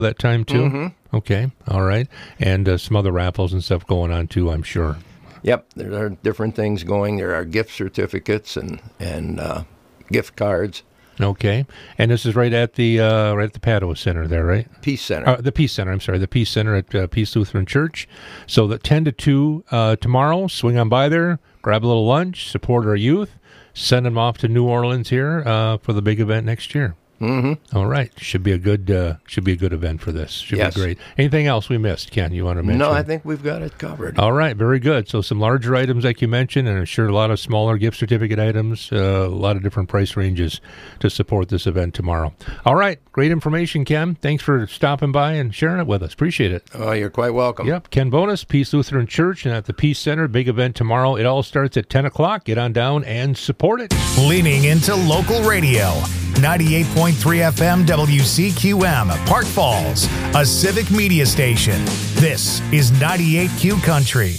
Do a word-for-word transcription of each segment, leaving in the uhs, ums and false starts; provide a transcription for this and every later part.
that time too? Mm-hmm. Okay, all right. And uh, some other raffles and stuff going on too, I'm sure. Yep, there are different things going. There are gift certificates and, and uh, gift cards. Okay, and this is right at the uh, right at the Padua Center there, right? Peace Center. Uh, the Peace Center, I'm sorry, the Peace Center at uh, Peace Lutheran Church. So the ten to two uh, tomorrow, swing on by there, grab a little lunch, support our youth, send them off to New Orleans here uh, for the big event next year. Mm-hmm. All right, should be a good uh, should be a good event for this. Should yes. be great. Anything else we missed, Ken? You want to mention? No, I think we've got it covered. All right, very good. So some larger items like you mentioned, and I'm sure a lot of smaller gift certificate items, uh, a lot of different price ranges to support this event tomorrow. All right, great information, Ken. Thanks for stopping by and sharing it with us. Appreciate it. Oh, you're quite welcome. Yep, Ken Bonus, Peace Lutheran Church, and at the Peace Center, big event tomorrow. It all starts at ten o'clock. Get on down and support it. Leaning into local radio. ninety-eight point three F M W C Q M, Park Falls, a civic media station. This is ninety-eight Q Country.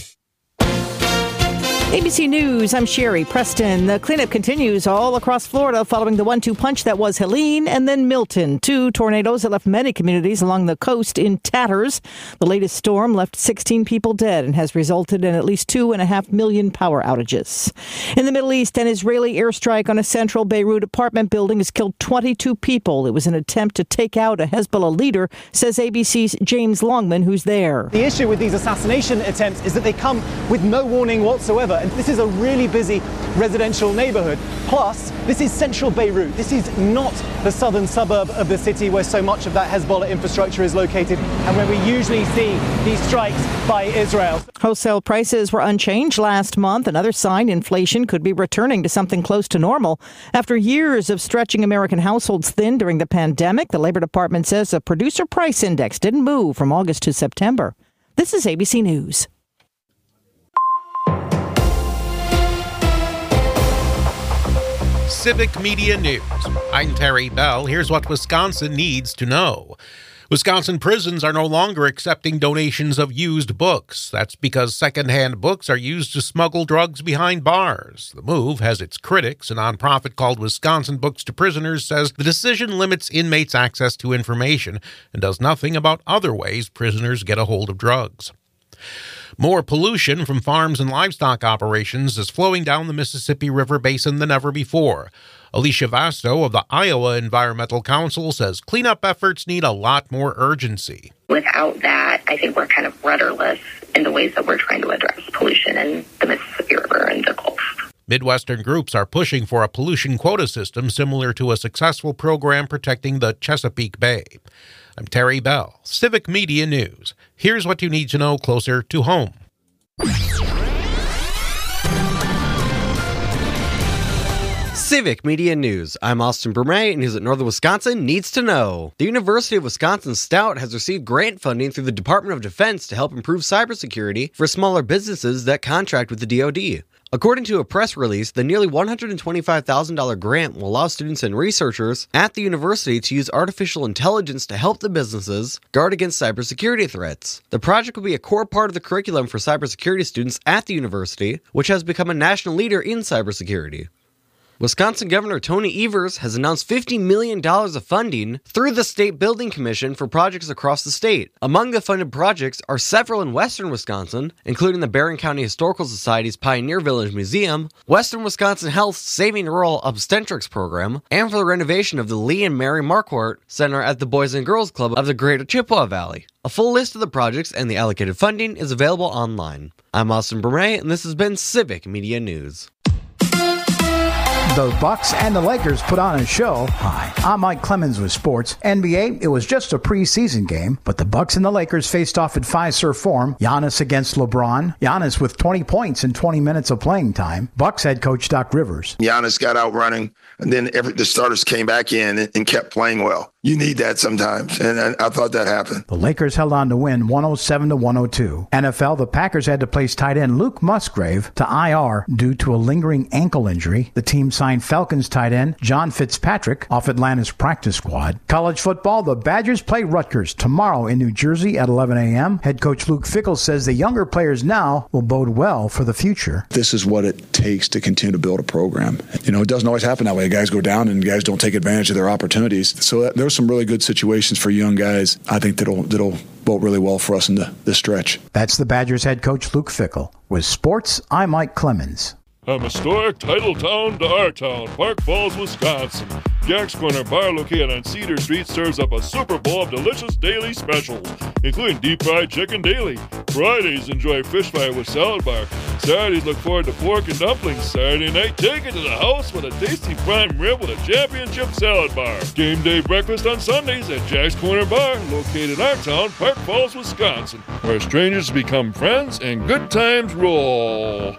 A B C News, I'm Sherry Preston. The cleanup continues all across Florida following the one two punch that was Helene and then Milton, two tornadoes that left many communities along the coast in tatters. The latest storm left sixteen people dead and has resulted in at least two and a half million power outages. In the Middle East, an Israeli airstrike on a central Beirut apartment building has killed twenty-two people. It was an attempt to take out a Hezbollah leader, says A B C's James Longman, who's there. The issue with these assassination attempts is that they come with no warning whatsoever. And this is a really busy residential neighborhood. Plus, this is central Beirut. This is not the southern suburb of the city where so much of that Hezbollah infrastructure is located and where we usually see these strikes by Israel. Wholesale prices were unchanged last month. Another sign inflation could be returning to something close to normal. After years of stretching American households thin during the pandemic, the Labor Department says the producer price index didn't move from August to September. This is A B C News. Civic Media News. I'm Terry Bell. Here's what Wisconsin needs to know. Wisconsin prisons are no longer accepting donations of used books. That's because secondhand books are used to smuggle drugs behind bars. The move has its critics. A nonprofit called Wisconsin Books to Prisoners says the decision limits inmates' access to information and does nothing about other ways prisoners get a hold of drugs. More pollution from farms and livestock operations is flowing down the Mississippi River Basin than ever before. Alicia Vasto of the Iowa Environmental Council says cleanup efforts need a lot more urgency. Without that, I think we're kind of rudderless in the ways that we're trying to address pollution in the Mississippi River and the Gulf. Midwestern groups are pushing for a pollution quota system similar to a successful program protecting the Chesapeake Bay. I'm Terry Bell, Civic Media News. Here's what you need to know closer to home. Civic Media News. I'm Austin Bermay, and News at Northern Wisconsin Needs to Know. The University of Wisconsin Stout has received grant funding through the Department of Defense to help improve cybersecurity for smaller businesses that contract with the D O D. According to a press release, the nearly one hundred twenty-five thousand dollars grant will allow students and researchers at the university to use artificial intelligence to help the businesses guard against cybersecurity threats. The project will be a core part of the curriculum for cybersecurity students at the university, which has become a national leader in cybersecurity. Wisconsin Governor Tony Evers has announced fifty million dollars of funding through the State Building Commission for projects across the state. Among the funded projects are several in western Wisconsin, including the Barron County Historical Society's Pioneer Village Museum, Western Wisconsin Health's Saving Rural Obstetrics Program, and for the renovation of the Lee and Mary Marquardt Center at the Boys and Girls Club of the Greater Chippewa Valley. A full list of the projects and the allocated funding is available online. I'm Austin Bermay, and this has been Civic Media News. The Bucks and the Lakers put on a show. Hi, I'm Mike Clemens with sports. N B A, it was just a preseason game, but the Bucks and the Lakers faced off at Fiserv Forum. Giannis against LeBron. Giannis with twenty points in twenty minutes of playing time. Bucks head coach Doc Rivers. Giannis got out running, and then every, the starters came back in and, and kept playing well. You need that sometimes, and I, I thought that happened. The Lakers held on to win one oh seven to one oh two. N F L, the Packers had to place tight end Luke Musgrave to I R due to a lingering ankle injury. The team signed Falcons tight end John Fitzpatrick off Atlanta's practice squad. College football, the Badgers play Rutgers tomorrow in New Jersey at eleven a.m. Head coach Luke Fickell says the younger players now will bode well for the future. This is what it takes to continue to build a program. You know, it doesn't always happen that way. Guys go down and guys don't take advantage of their opportunities. So there's there's some really good situations for young guys. I think that'll that'll vote really well for us in the, this stretch. That's the Badgers head coach Luke Fickell. With sports, I'm Mike Clemens. From historic title town to our town, Park Falls, Wisconsin. Jack's Corner Bar, located on Cedar Street, serves up a Super Bowl of delicious daily specials, including deep fried chicken daily. Fridays, enjoy fish fry with salad bar. Saturdays, look forward to pork and dumplings. Saturday night, take it to the house with a tasty prime rib with a championship salad bar. Game day breakfast on Sundays at Jack's Corner Bar, located in our town, Park Falls, Wisconsin, where strangers become friends and good times roll.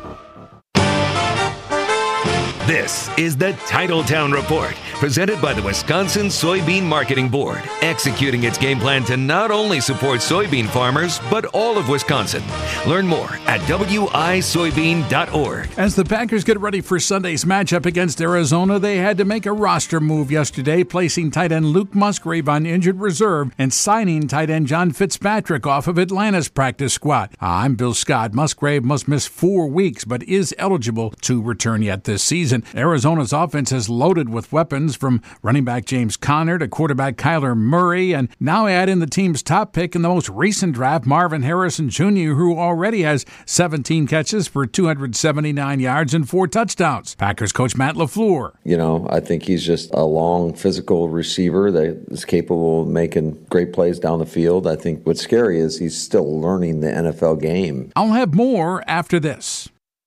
This is the Titletown Report, presented by the Wisconsin Soybean Marketing Board, executing its game plan to not only support soybean farmers, but all of Wisconsin. Learn more at W I soybean dot org. As the Packers get ready for Sunday's matchup against Arizona, they had to make a roster move yesterday, placing tight end Luke Musgrave on injured reserve and signing tight end John Fitzpatrick off of Atlanta's practice squad. I'm Bill Scott. Musgrave must miss four weeks, but is eligible to return yet this season. Arizona's offense is loaded with weapons, from running back James Conner to quarterback Kyler Murray, and now add in the team's top pick in the most recent draft, Marvin Harrison Junior, who already has seventeen catches for two hundred seventy-nine yards and four touchdowns. Packers coach Matt LaFleur. You know, I think he's just a long, physical receiver that is capable of making great plays down the field. I think what's scary is he's still learning the N F L game. I'll have more after this.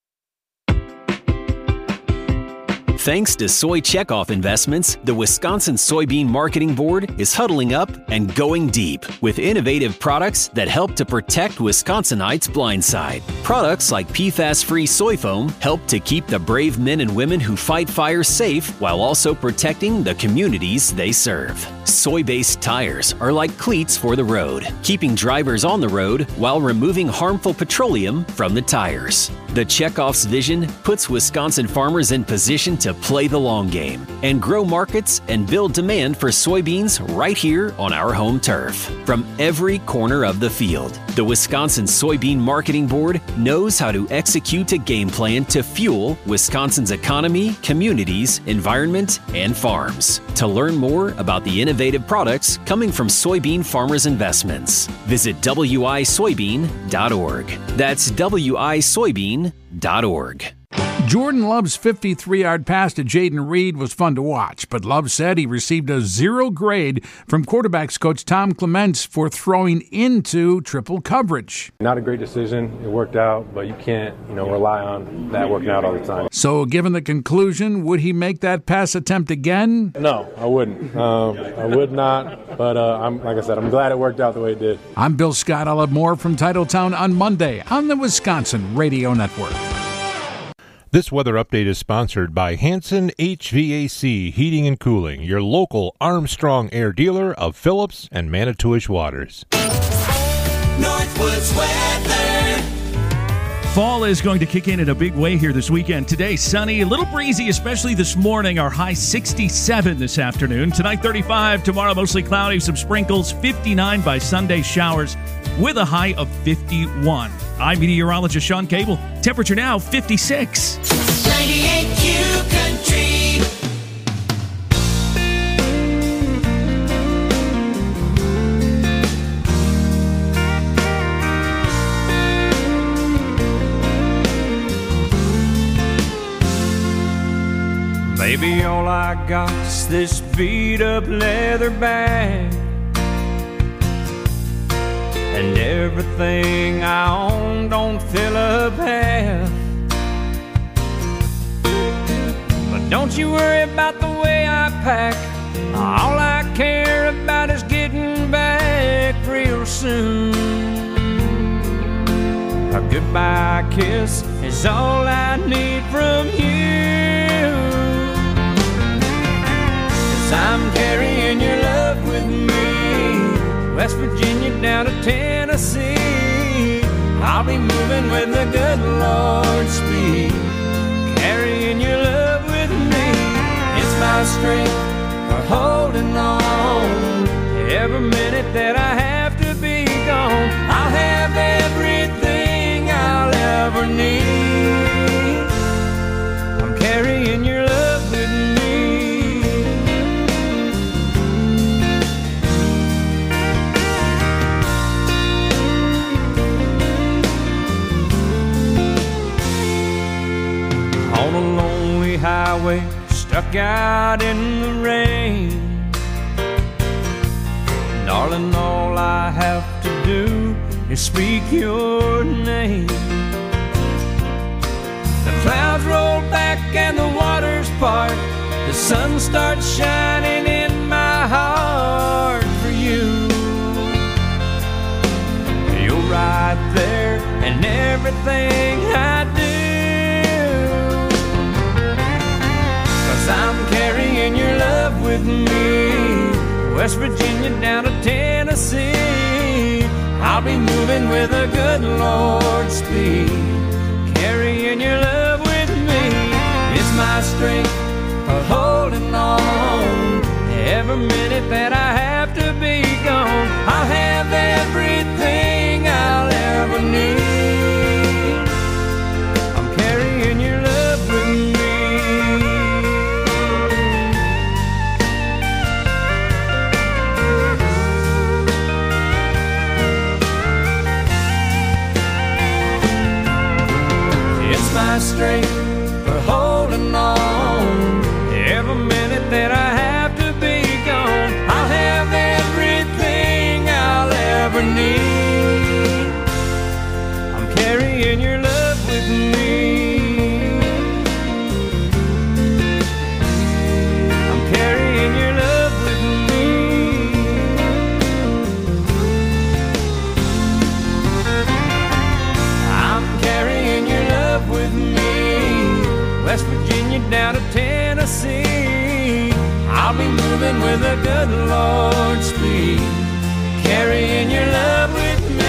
Thanks to Soy Checkoff Investments, the Wisconsin Soybean Marketing Board is huddling up and going deep with innovative products that help to protect Wisconsinites' blind side. Products like P FAS-free soy foam help to keep the brave men and women who fight fire safe while also protecting the communities they serve. Soy-based tires are like cleats for the road, keeping drivers on the road while removing harmful petroleum from the tires. The Checkoff's vision puts Wisconsin farmers in position to play the long game and grow markets and build demand for soybeans right here on our home turf. From every corner of the field, the Wisconsin Soybean Marketing Board knows how to execute a game plan to fuel Wisconsin's economy, communities, environment, and farms. To learn more about the innovative products coming from soybean farmers' investments, visit W I soybean dot org. That's W I soybean dot org. Jordan Love's fifty-three-yard pass to Jaden Reed was fun to watch, but Love said he received a zero grade from quarterbacks coach Tom Clements for throwing into triple coverage. Not a great decision. It worked out, but you can't, you know, rely on that working out all the time. So, given the conclusion, would he make that pass attempt again? No, I wouldn't. Um, I would not, but uh, I'm like I said, I'm glad it worked out the way it did. I'm Bill Scott. I'll have more from Titletown on Monday on the Wisconsin Radio Network. This weather update is sponsored by Hanson H V A C Heating and Cooling, your local Armstrong Air dealer of Phillips and Manitowish Waters. Northwoods weather. Fall is going to kick in in a big way here this weekend. Today, sunny, a little breezy, especially this morning. Our high sixty-seven this afternoon. Tonight, thirty-five. Tomorrow, mostly cloudy, some sprinkles. fifty-nine by Sunday, showers with a high of fifty-one. I'm meteorologist Sean Cable. Temperature now, fifty-six. ninety-eight Q Country. Baby, all I got's this beat-up leather bag, and everything I own don't fill up half. But don't you worry about the way I pack. All I care about is getting back real soon. A goodbye kiss is all I need from you. 'Cause I'm carrying your love with me, West Virginia down to Tennessee. I'll be moving with the good Lord's speed, carrying your love with me. It's my strength for holding on. Every minute that I have to be gone, I'll have everything I'll ever need. I'm carrying your love with me. highway, stuck out in the rain. Darling, all I have to do is speak your name. The clouds roll back and the waters part. The sun starts shining in my heart for you. You're right there in everything I do. 'Cause I'm carrying your love with me, West Virginia down to Tennessee. I'll be moving with a good Lord's speed, carrying your love with me. It's my strength for holding on. Every minute that I have to be gone, I'll have everything I'll ever need. I'm carrying your love with me. It's my strength for holding on. Every minute that I have to be gone, I'll have everything I'll ever need. I'm carrying your love with me. I'm carrying your love with me. I'm carrying your love with me, West Virginia down to Tennessee. I'll be moving with a good Lord's speed, carrying your love with me.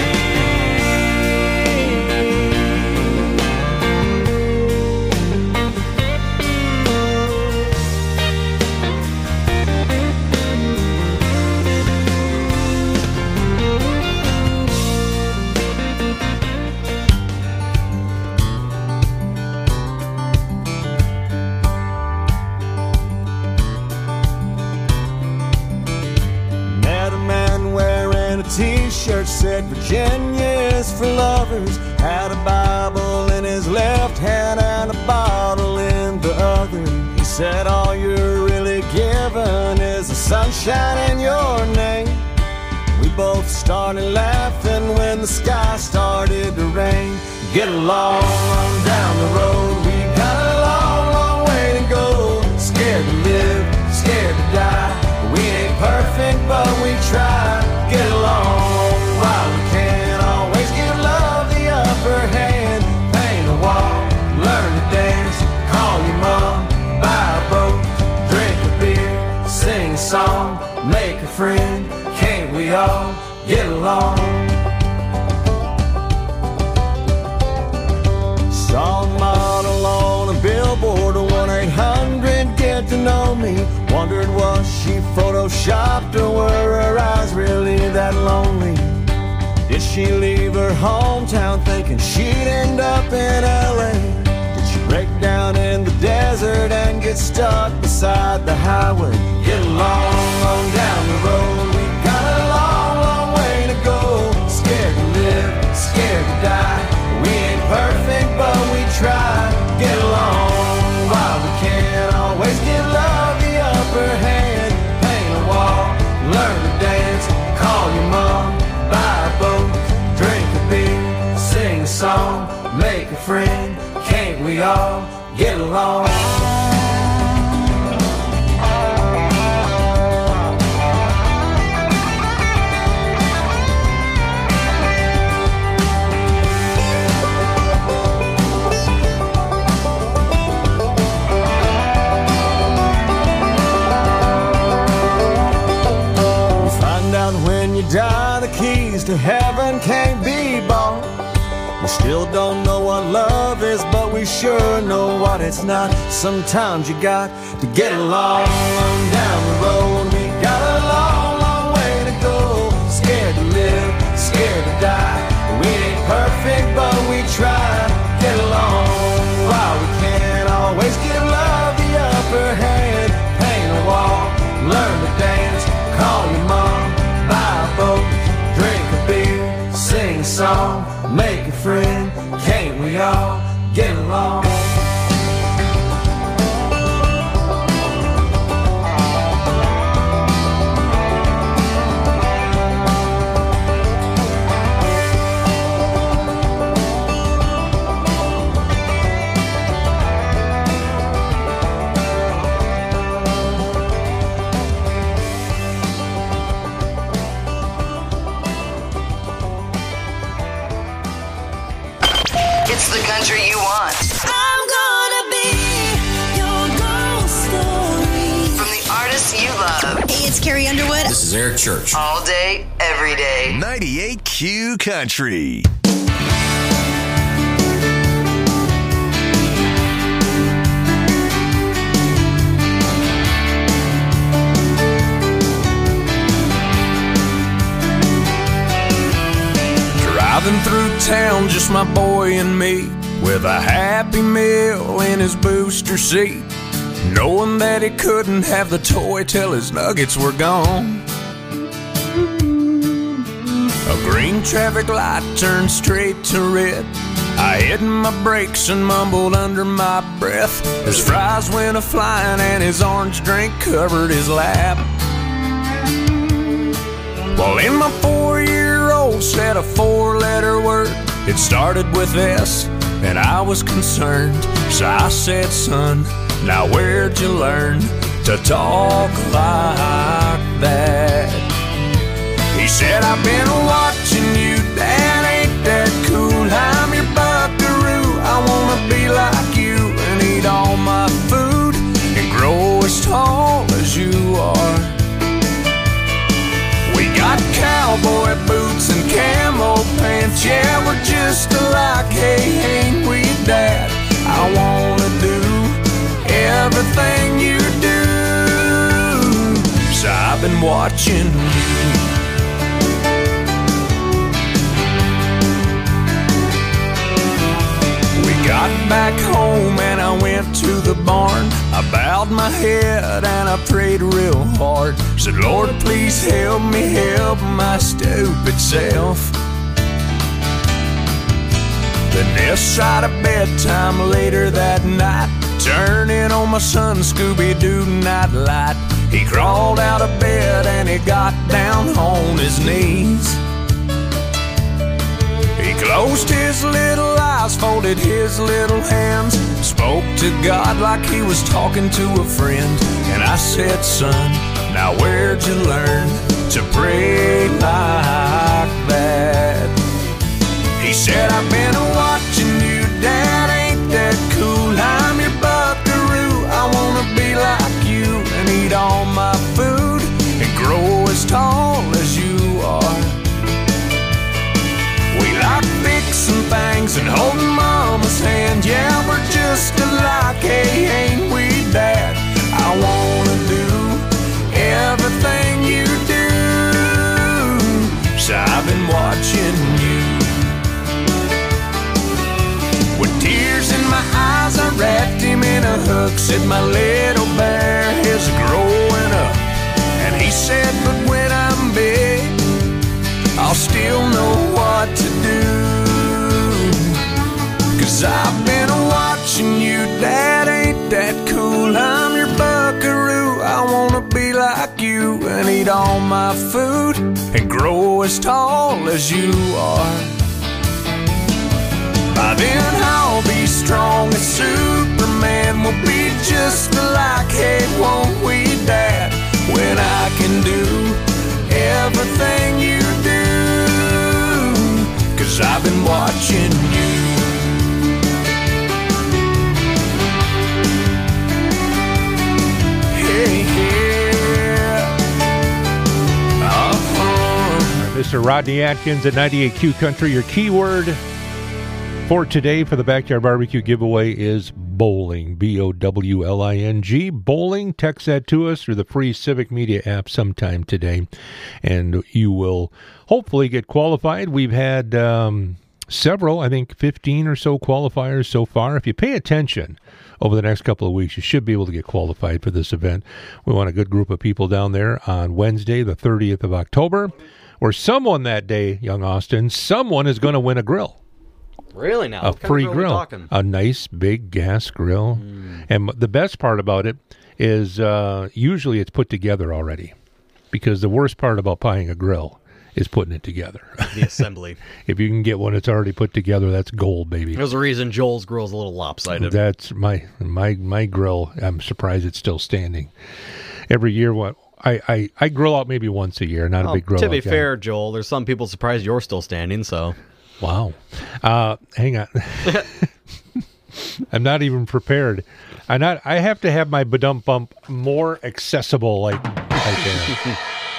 T-shirt said Virginia is for lovers. Had a Bible in his left hand and a bottle in the other. He said all you're really given is the sunshine in your name. We both started laughing when the sky started to rain. Get along on down the road. We got a long, long way to go. Scared to live, scared to die. We ain't perfect, but we try. Get along while we can. Always give love the upper hand. Paint a wall, learn to dance. Call your mom, buy a boat, drink a beer, sing a song, make a friend. Can't we all get along? Saw a model on a billboard, one eight hundred get to know me. Wondered was she photoshopped or were her eyes really that lonely? Did she leave her hometown thinking she'd end up in L A? Did she break down in the desert and get stuck beside the highway? Get along on down the road. We got a long, long way to go. Scared to live, scared to die. We ain't perfect, but we try. Get along while we can. Always give love the upper hand. Paint a wall, learn to dance. Call your mom, buy a boat, drink a beer, sing a song, make a friend. Can't we all get along? Die, the keys to heaven can't be bought. We still don't know what love is, but we sure know what it's not. Sometimes you got to get along down the road. We got a long, long way to go. Scared to live, scared to die. We ain't perfect, but we try. Get along while we can. Always give love the upper hand. Paint a wall, learn to dance. Call your mom, buy a boat, drink a beer, sing a song, make a friend. Can't we all get along? It's the country you want. I'm gonna be your ghost story. From the artists you love. Hey, it's Carrie Underwood. This is Eric Church. All day, every day. ninety-eight Q Country. Driving through town, just my boy and me, with a Happy Meal in his booster seat, knowing that he couldn't have the toy till his nuggets were gone. A green traffic light turned straight to red. I hit my brakes and mumbled under my breath. His fries went a-flying and his orange drink covered his lap. Well, in my four-year-old said a four-letter word. It started with S, and I was concerned. So I said, son, now where'd you learn to talk like that? He said, I've been watching you, Dad, ain't that cool? I'm your buckaroo, I wanna be like you and eat all my food and grow as tall as you are. We got cowboy boots and camo pants, yeah, we're just alike, hey, ain't we, Dad? I wanna do everything you do, so I've been watching you. We got back home and I went to the barn. I bowed my head and I prayed real hard. Said, Lord, please help me help my stupid self. Then this side of bedtime later that night, turning on my son Scooby-Doo nightlight. He crawled out of bed and he got down on his knees. He closed his little eyes, folded his little hands, spoke to God like he was talking to a friend. And I said, son, now where'd you learn to pray like that? He said, I've been watching you, Dad, ain't that cool? I'm your buckaroo, I wanna be like you and eat all my food and grow as tall as you are. We like fixing things and holding Mama's hand, yeah, we're just alike, hey, ain't we, Dad? I wanna do everything you do, so I've been watching you. With tears in my eyes, I wrapped him in a hook, said my little bear is growing up. And he said, but when I'm big, I'll still know what to do. Cause I've been watching you, Dad, ain't that cool? I'm your buckaroo, I wanna be like you and eat all my food and grow as tall as you are. By then I'll be strong as Superman, we'll be just alike, hey, won't we, Dad? When I can do everything you do, cause I've been watching you. Hey, yeah. Uh-huh. Mister Rodney Atkins at ninety-eight Q Country. Your keyword for today for the Backyard Barbecue giveaway is bowling. B O W L I N G. Bowling. Text that to us through the free Civic Media app sometime today, and you will hopefully get qualified. We've had um, several, I think fifteen or so qualifiers so far. If you pay attention over the next couple of weeks, you should be able to get qualified for this event. We want a good group of people down there on Wednesday, the thirtieth of October, where someone that day, young Austin, someone is going to win a grill. Really now? A free grill. A nice big gas grill. Mm. And the best part about it is uh, usually it's put together already, because the worst part about buying a grill is putting it together. The assembly. If you can get one that's already put together, that's gold, baby. There's a reason Joel's grill's a little lopsided. That's my my my grill. I'm surprised it's still standing. Every year, what I, I, I grill out maybe once a year, not well, a big grill. To be out fair, Joel, there's some people surprised you're still standing, so... Wow. Uh, hang on. I'm not even prepared. I not. I have to have my badump bump more accessible, like like uh,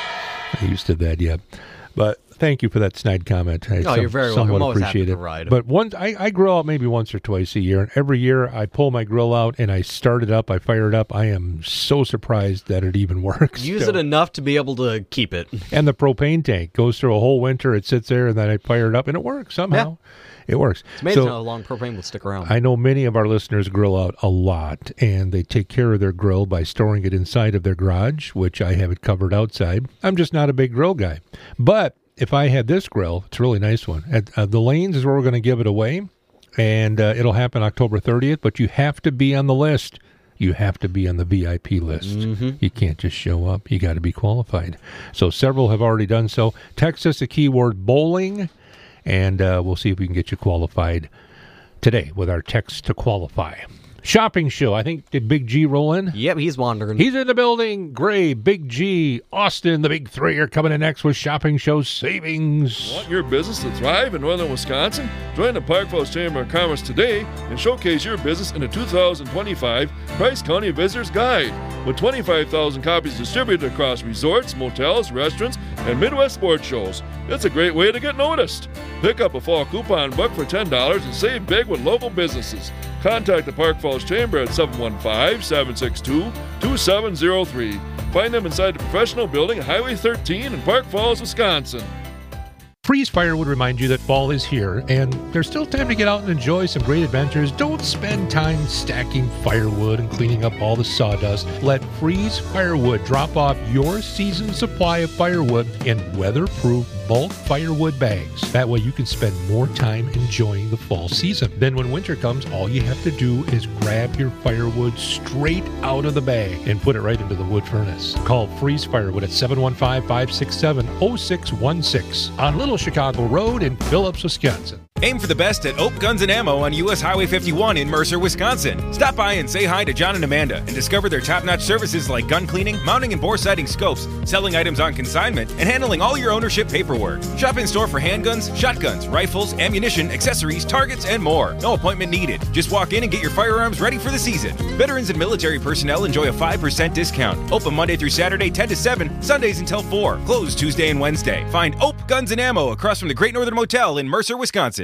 I used to that yet. But thank you for that snide comment. I Oh, some- you're very welcome. somewhat I'm always happy appreciate to it. ride. But once I, I grill out maybe once or twice a year, and every year I pull my grill out and I start it up, I fire it up. I am so surprised that it even works. Use still. it enough to be able to keep it. And the propane tank goes through a whole winter. It sits there, and then I fire it up, and it works somehow. It works. It's amazing So- how long propane will stick around. I know many of our listeners grill out a lot, and they take care of their grill by storing it inside of their garage, which I have it covered outside. I'm just not a big grill guy. But if I had this grill, it's a really nice one. At uh, the Lanes is where we're going to give it away, and uh, it'll happen October thirtieth, but you have to be on the list. You have to be on the V I P list. Mm-hmm. You can't just show up. You got to be qualified. So several have already done so. Text us the keyword bowling, and uh, we'll see if we can get you qualified today with our text to qualify. Shopping show. I think, did Big G roll in? Yep, he's wandering. He's in the building. Gray, Big G, Austin, the big three are coming in next with shopping show savings. Want your business to thrive in northern Wisconsin? Join the Park Falls Chamber of Commerce today and showcase your business in the two thousand twenty-five Price County Visitor's Guide. With twenty-five thousand copies distributed across resorts, motels, restaurants, and Midwest sports shows, it's a great way to get noticed. Pick up a fall coupon book for ten dollars and save big with local businesses. Contact the Park Falls Chamber at seven one five, seven six two, two seven zero three. Find them inside the professional building at Highway thirteen in Park Falls, Wisconsin. Freeze Fire would remind you that fall is here, and there's still time to get out and enjoy some great adventures. Don't spend time stacking firewood and cleaning up all the sawdust. Let Freeze Firewood drop off your season's supply of firewood in weatherproof bulk firewood bags. That way you can spend more time enjoying the fall season. Then when winter comes, all you have to do is grab your firewood straight out of the bag and put it right into the wood furnace. Call Freeze Firewood at seven one five, five six seven, zero six one six on Little Chicago Road in Phillips, Wisconsin. Aim for the best at Oak Guns and Ammo on U S Highway fifty-one in Mercer, Wisconsin. Stop by and say hi to John and Amanda and discover their top-notch services like gun cleaning, mounting and bore sighting scopes, selling items on consignment, and handling all your ownership paperwork. Shop in store for handguns, shotguns, rifles, ammunition, accessories, targets, and more. No appointment needed. Just walk in and get your firearms ready for the season. Veterans and military personnel enjoy a five percent discount. Open Monday through Saturday, ten to seven, Sundays until four. Closed Tuesday and Wednesday. Find Oak Guns and Ammo across from the Great Northern Motel in Mercer, Wisconsin.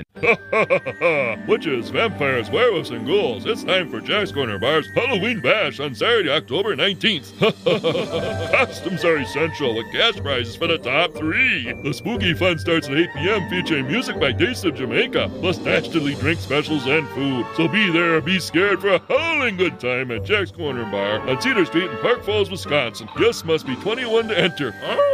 Witches, vampires, werewolves, and ghouls. It's time for Jack's Corner Bar's Halloween Bash on Saturday, October nineteenth. Costumes are essential with cash prizes for the top three. The spooky fun starts at eight p.m. featuring music by Taste of Jamaica, plus dastardly drink specials and food. So be there or be scared for a howling good time at Jack's Corner Bar on Cedar Street in Park Falls, Wisconsin. Guests must be twenty-one to enter.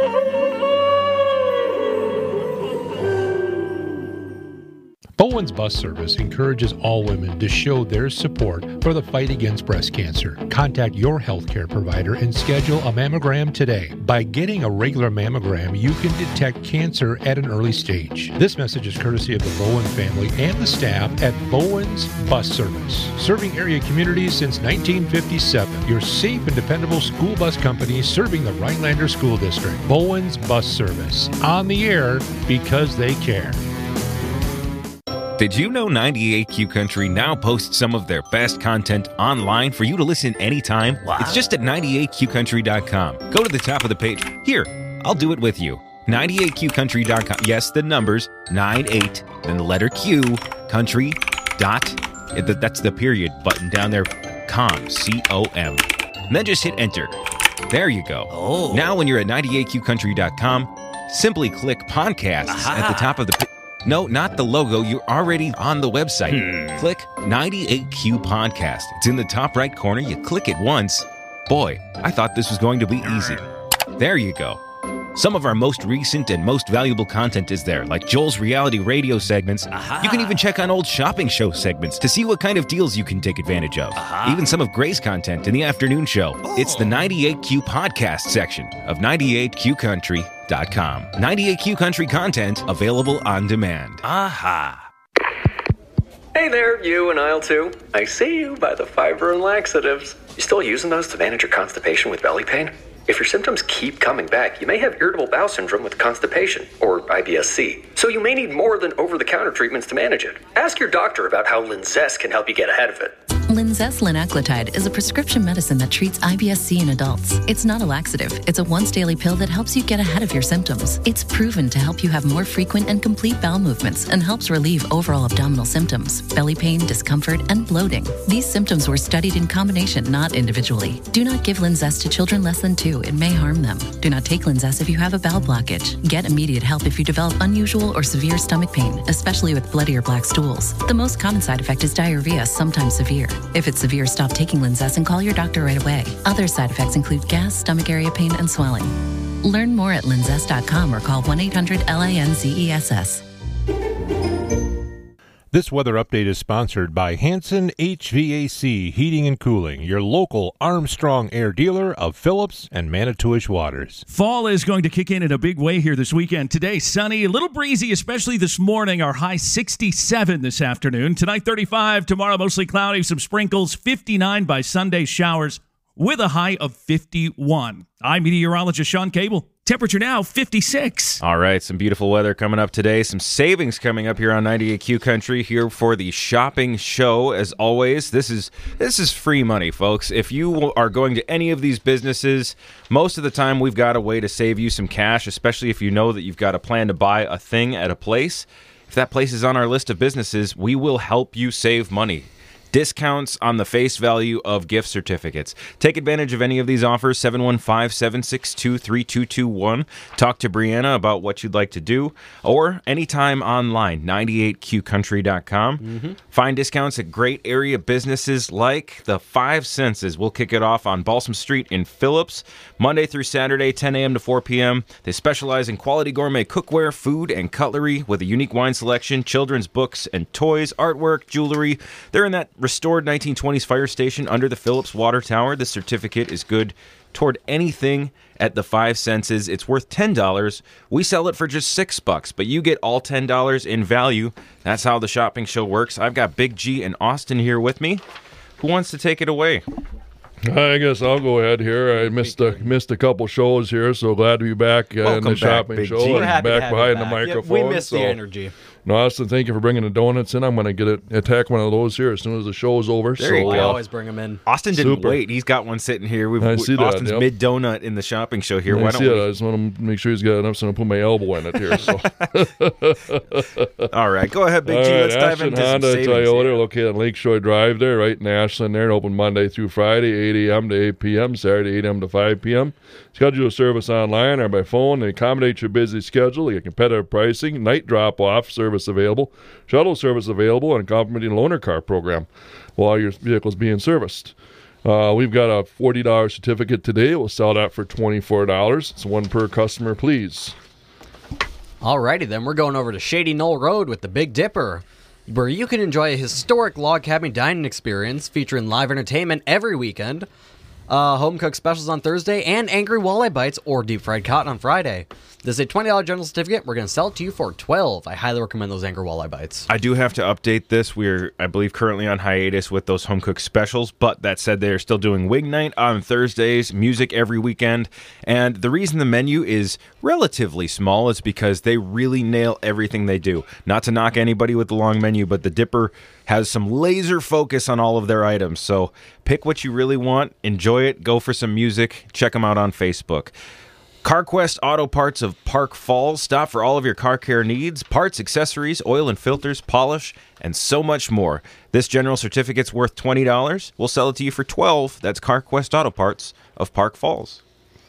Bowen's Bus Service encourages all women to show their support for the fight against breast cancer. Contact your healthcare provider and schedule a mammogram today. By getting a regular mammogram, you can detect cancer at an early stage. This message is courtesy of the Bowen family and the staff at Bowen's Bus Service. Serving area communities since nineteen fifty-seven. Your safe and dependable school bus company serving the Rhinelander School District. Bowen's Bus Service. On the air because they care. Did you know ninety-eight Q Country now posts some of their best content online for you to listen anytime? Wow. It's just at ninety-eight q country dot com. Go to the top of the page. Here, I'll do it with you. ninety-eight q country dot com. Yes, the numbers, ninety-eight, then the letter Q, country, dot, that's the period button down there, com, C O M. And then just hit enter. There you go. Oh. Now when you're at ninety-eight q country dot com, simply click podcasts Aha. at the top of the page. No, not the logo. You're already on the website. Hmm. Click ninety-eight Q Podcast. It's in the top right corner. You click it once. Boy, I thought this was going to be easy. There you go. Some of our most recent and most valuable content is there, like Joel's reality radio segments. Aha. You can even check on old shopping show segments to see what kind of deals you can take advantage of. Aha. Even some of Gray's content in the afternoon show. Oh. It's the ninety-eight Q Podcast section of ninety-eight q country dot com. ninety-eight Q Country content available on demand. Aha. Hey there, you in aisle two. I see you by the fiber and laxatives. You still using those to manage your constipation with belly pain? If your symptoms keep coming back, you may have irritable bowel syndrome with constipation, or I B S C. So you may need more than over-the-counter treatments to manage it. Ask your doctor about how Linzess can help you get ahead of it. Linzess linaclotide is a prescription medicine that treats I B S C in adults. It's not a laxative. It's a once-daily pill that helps you get ahead of your symptoms. It's proven to help you have more frequent and complete bowel movements and helps relieve overall abdominal symptoms, belly pain, discomfort, and bloating. These symptoms were studied in combination, not individually. Do not give Linzess to children less than two. It may harm them. Do not take Linzess if you have a bowel blockage. Get immediate help if you develop unusual or severe stomach pain, especially with bloody or black stools. The most common side effect is diarrhea, sometimes severe. If it's severe, stop taking Linzess and call your doctor right away. Other side effects include gas, stomach area pain, and swelling. Learn more at linzess dot com or call one eight hundred L I N Z E S S. This weather update is sponsored by Hanson H V A C Heating and Cooling, your local Armstrong Air dealer of Phillips and Manitowish waters. Fall is going to kick in in a big way here this weekend. Today, sunny, a little breezy, especially this morning. Our high sixty-seven this afternoon. Tonight, thirty-five. Tomorrow, mostly cloudy, some sprinkles. fifty-nine by Sunday, showers with a high of fifty-one. I'm meteorologist Sean Cable. Temperature now, fifty-six. All right, some beautiful weather coming up today. Some savings coming up here on ninety-eight Q Country here for the shopping show. As always, this is this is free money, folks. If you are going to any of these businesses, most of the time we've got a way to save you some cash, especially if you know that you've got a plan to buy a thing at a place. If that place is on our list of businesses, we will help you save money. Discounts on the face value of gift certificates. Take advantage of any of these offers, seven one five, seven six two, three two two one. Talk to Brianna about what you'd like to do, or anytime online, ninety-eight Q country dot com. Mm-hmm. Find discounts at great area businesses like the Five Senses. We'll kick it off on Balsam Street in Phillips, Monday through Saturday, ten a.m. to four p.m. They specialize in quality gourmet cookware, food, and cutlery with a unique wine selection, children's books and toys, artwork, jewelry. They're in that restored nineteen twenties fire station under the Phillips Water Tower. This certificate is good toward anything at the Five Senses. It's worth ten dollars. We sell it for just six bucks, but you get all ten dollars in value. That's how the shopping show works. I've got Big G and Austin here with me. Who wants to take it away? I guess I'll go ahead here. I missed a missed a couple shows here, so glad to be back uh, in the back, shopping Big show G. and back behind the microphone. Yeah, we missed so. the energy. No, Austin, thank you for bringing the donuts in. I'm going to get it, attack one of those here as soon as the show's over. There so, you go. I uh, always bring them in. Austin didn't Super. wait. He's got one sitting here. We've, I see that, Austin's yep. mid donut in the shopping show here. I Why see don't it. we? I just want to make sure he's got enough so I can put my elbow in it here. So. All right, go ahead, Big All G. right, Let's dive Ashland into Honda some savings. Toyota here. located on Lakeshore Drive there, right in Ashland there. Open Monday through Friday, eight a.m. to eight p.m., Saturday, eight a.m. to five p.m. Schedule a service online or by phone. They accommodate your busy schedule. You get competitive pricing, night drop-off service available, shuttle service available, and a complimentary loaner car program while your vehicle's being serviced. Uh, we've got a forty dollars certificate today. We'll sell that for twenty-four dollars. It's one per customer, please. Alrighty then, we're going over to Shady Knoll Road with the Big Dipper, where you can enjoy a historic log cabin dining experience featuring live entertainment every weekend, uh, home cooked specials on Thursday, and angry walleye bites or deep fried cotton on Friday. This is a twenty dollars general certificate. We're going to sell it to you for twelve dollars. I highly recommend those angry walleye bites. I do have to update this. We're, I believe, currently on hiatus with those home cooked specials, but that said, they're still doing wing night on Thursdays, music every weekend, and the reason the menu is relatively small is because they really nail everything they do. Not to knock anybody with the long menu, but the Dipper has some laser focus on all of their items, so pick what you really want, enjoy it, go for some music, check them out on Facebook. CarQuest Auto Parts of Park Falls. Stop for all of your car care needs, parts, accessories, oil and filters, polish, and so much more. This general certificate's worth twenty dollars. We'll sell it to you for twelve dollars. That's CarQuest Auto Parts of Park Falls.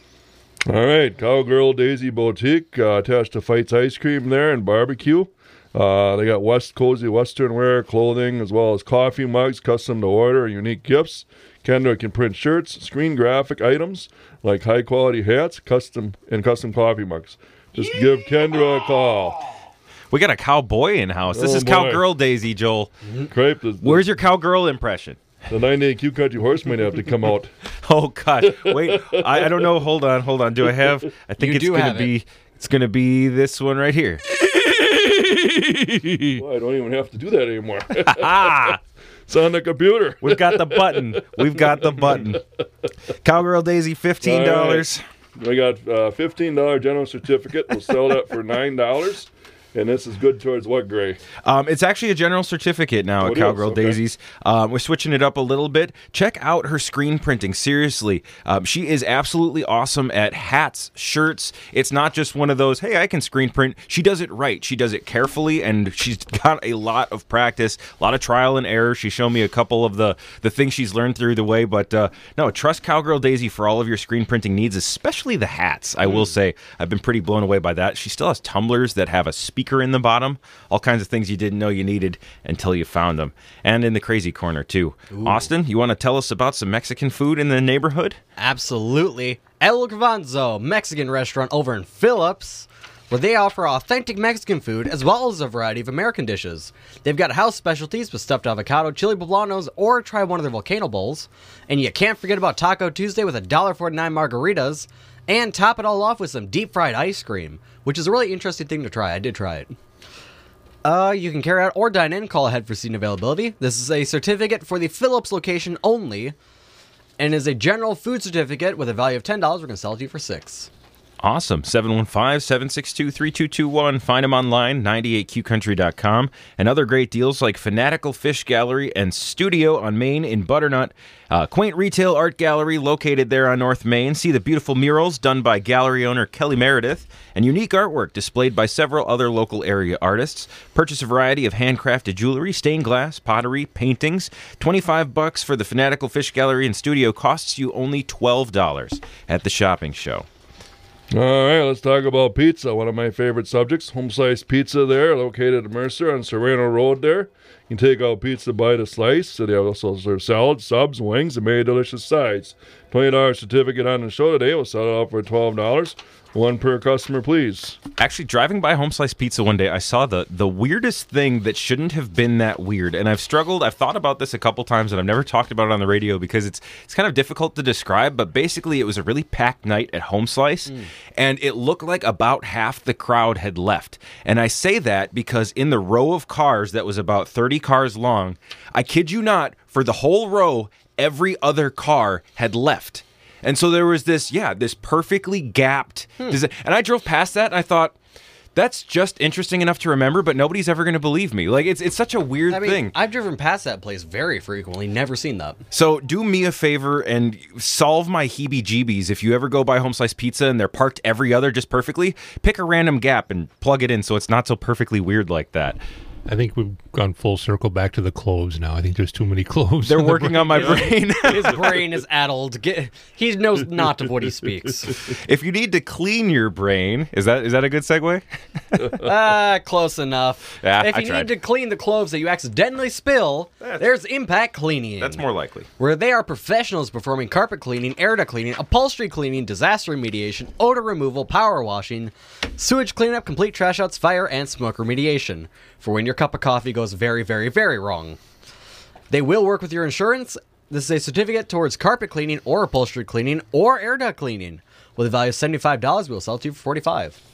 All right, Cowgirl Daisy Boutique, uh, attached to Fights Ice Cream there and barbecue. Uh, they got West Cozy Western wear, clothing, as well as coffee mugs, custom to order, unique gifts. Kendra can print shirts, screen graphic items like high-quality hats, custom and custom coffee mugs. Just give Kendra a call. We got a cowboy in house. This Oh, is boy. Cowgirl Daisy, Joel. Crepe, the, the, Where's your cowgirl impression? The ninety-eight Q Country Horse might have to come out. Oh God! Wait, I, I don't know. Hold on, hold on. Do I have? I think You it's do gonna have be. it. It's gonna be this one right here. Well, I don't even have to do that anymore. It's on the computer. We've got the button. We've got the button. Cowgirl Daisy, fifteen dollars. Right. We got a fifteen dollars general certificate. We'll sell that for nine dollars. And this is good towards what, Gray? Um, it's actually a general certificate now Oh, at it Cowgirl is? Okay. Daisies. Um, we're switching it up a little bit. Check out her screen printing. Seriously, um, she is absolutely awesome at hats, shirts. It's not just one of those, hey, I can screen print. She does it right. She does it carefully, and she's got a lot of practice, a lot of trial and error. She showed me a couple of the, the things she's learned through the way. But uh, no, trust Cowgirl Daisy for all of your screen printing needs, especially the hats. I will say I've been pretty blown away by that. She still has tumblers that have a speaker in the bottom. All kinds of things you didn't know you needed until you found them. And in the crazy corner, too. Ooh. Austin, you want to tell us about some Mexican food in the neighborhood? Absolutely. El Garbanzo Mexican restaurant over in Phillips, where they offer authentic Mexican food as well as a variety of American dishes. They've got house specialties with stuffed avocado, chili poblanos, or try one of their volcano bowls. And you can't forget about Taco Tuesday with one dollar forty-nine margaritas. And top it all off with some deep-fried ice cream, which is a really interesting thing to try. I did try it. Uh, you can carry out or dine in. Call ahead for seating availability. This is a certificate for the Phillips location only, and is a general food certificate with a value of ten dollars. We're going to sell it to you for six dollars. Awesome. seven one five, seven six two, three two two one. Find them online, ninety-eight q country dot com. And other great deals like Fanatical Fish Gallery and Studio on Main in Butternut. Uh, quaint retail art gallery located there on North Main. See the beautiful murals done by gallery owner Kelly Meredith and unique artwork displayed by several other local area artists. Purchase a variety of handcrafted jewelry, stained glass, pottery, paintings. twenty-five bucks for the Fanatical Fish Gallery and Studio costs you only twelve dollars at the shopping show. All right, let's talk about pizza, one of my favorite subjects. Home Slice Pizza there, located at Mercer on Serrano Road there. You can take out pizza by the slice. So they also serve salads, subs, wings, and many delicious sides. twenty dollars certificate on the show today. We'll sell it out for twelve dollars. One per customer, please. Actually, driving by Home Slice Pizza one day, I saw the the weirdest thing that shouldn't have been that weird. And I've struggled, I've thought about this a couple times, and I've never talked about it on the radio because it's it's kind of difficult to describe. But basically, it was a really packed night at Home Slice, mm. and it looked like about half the crowd had left. And I say that because in the row of cars that was about thirty cars long, I kid you not, for the whole row, every other car had left. And so there was this, yeah, this perfectly gapped, hmm. and I drove past that and I thought, that's just interesting enough to remember, but nobody's ever going to believe me. Like, it's it's such a weird I mean, thing. I've driven past that place very frequently, never seen that. So do me a favor and solve my heebie-jeebies. If you ever go by Home Slice Pizza and they're parked every other just perfectly, pick a random gap and plug it in so it's not so perfectly weird like that. I think we've gone full circle back to the cloves now. I think there's too many cloves. They're working the on my brain. His brain is addled. Get, he knows not of what he speaks. If you need to clean your brain, is that is that a good segue? Ah, uh, close enough. Yeah, if I you tried. need to clean the cloves that you accidentally spill, That's, there's Impact Cleaning. That's more likely. Where they are professionals performing carpet cleaning, air duct cleaning, upholstery cleaning, disaster remediation, odor removal, power washing, sewage cleanup, complete trash outs, fire, and smoke remediation. For when your cup of coffee goes very, very, very wrong. They will work with your insurance. This is a certificate towards carpet cleaning or upholstery cleaning or air duct cleaning. With a value of seventy-five dollars, we'll sell it to you for forty-five dollars.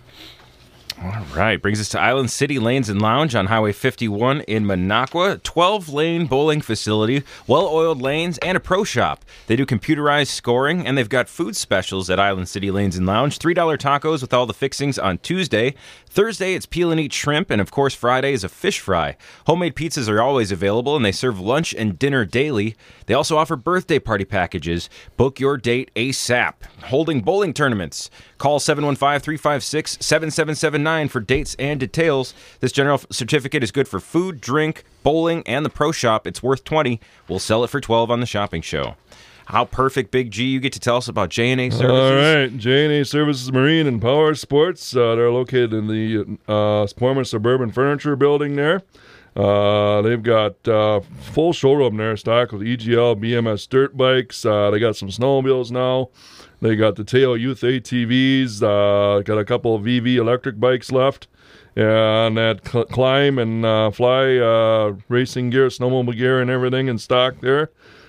All right, brings us to Island City Lanes and Lounge on Highway fifty-one in Minocqua. twelve-lane bowling facility, well-oiled lanes, and a pro shop. They do computerized scoring, and they've got food specials at Island City Lanes and Lounge. three dollar tacos with all the fixings on Tuesday. Thursday, it's peel and eat shrimp, and of course, Friday is a fish fry. Homemade pizzas are always available, and they serve lunch and dinner daily. They also offer birthday party packages. Book your date ASAP. Holding bowling tournaments. Call seven one five, three five six, seven seven seven nine for dates and details. This general certificate is good for food, drink, bowling, and the pro shop. It's worth twenty dollars. We'll sell it for twelve dollars on the shopping show. How perfect, Big G. You get to tell us about J and A Services. All right. J and A Services Marine and Power Sports. Uh, they're located in the uh, former Suburban Furniture Building there. Uh, they've got uh, full showroom there stocked with E G L, B M S dirt bikes. Uh, they got some snowmobiles now. They got the Tail Youth A T Vs. Uh, got a couple of V V electric bikes left. And that cl- climb and uh, fly uh, racing gear, snowmobile gear and everything in stock there.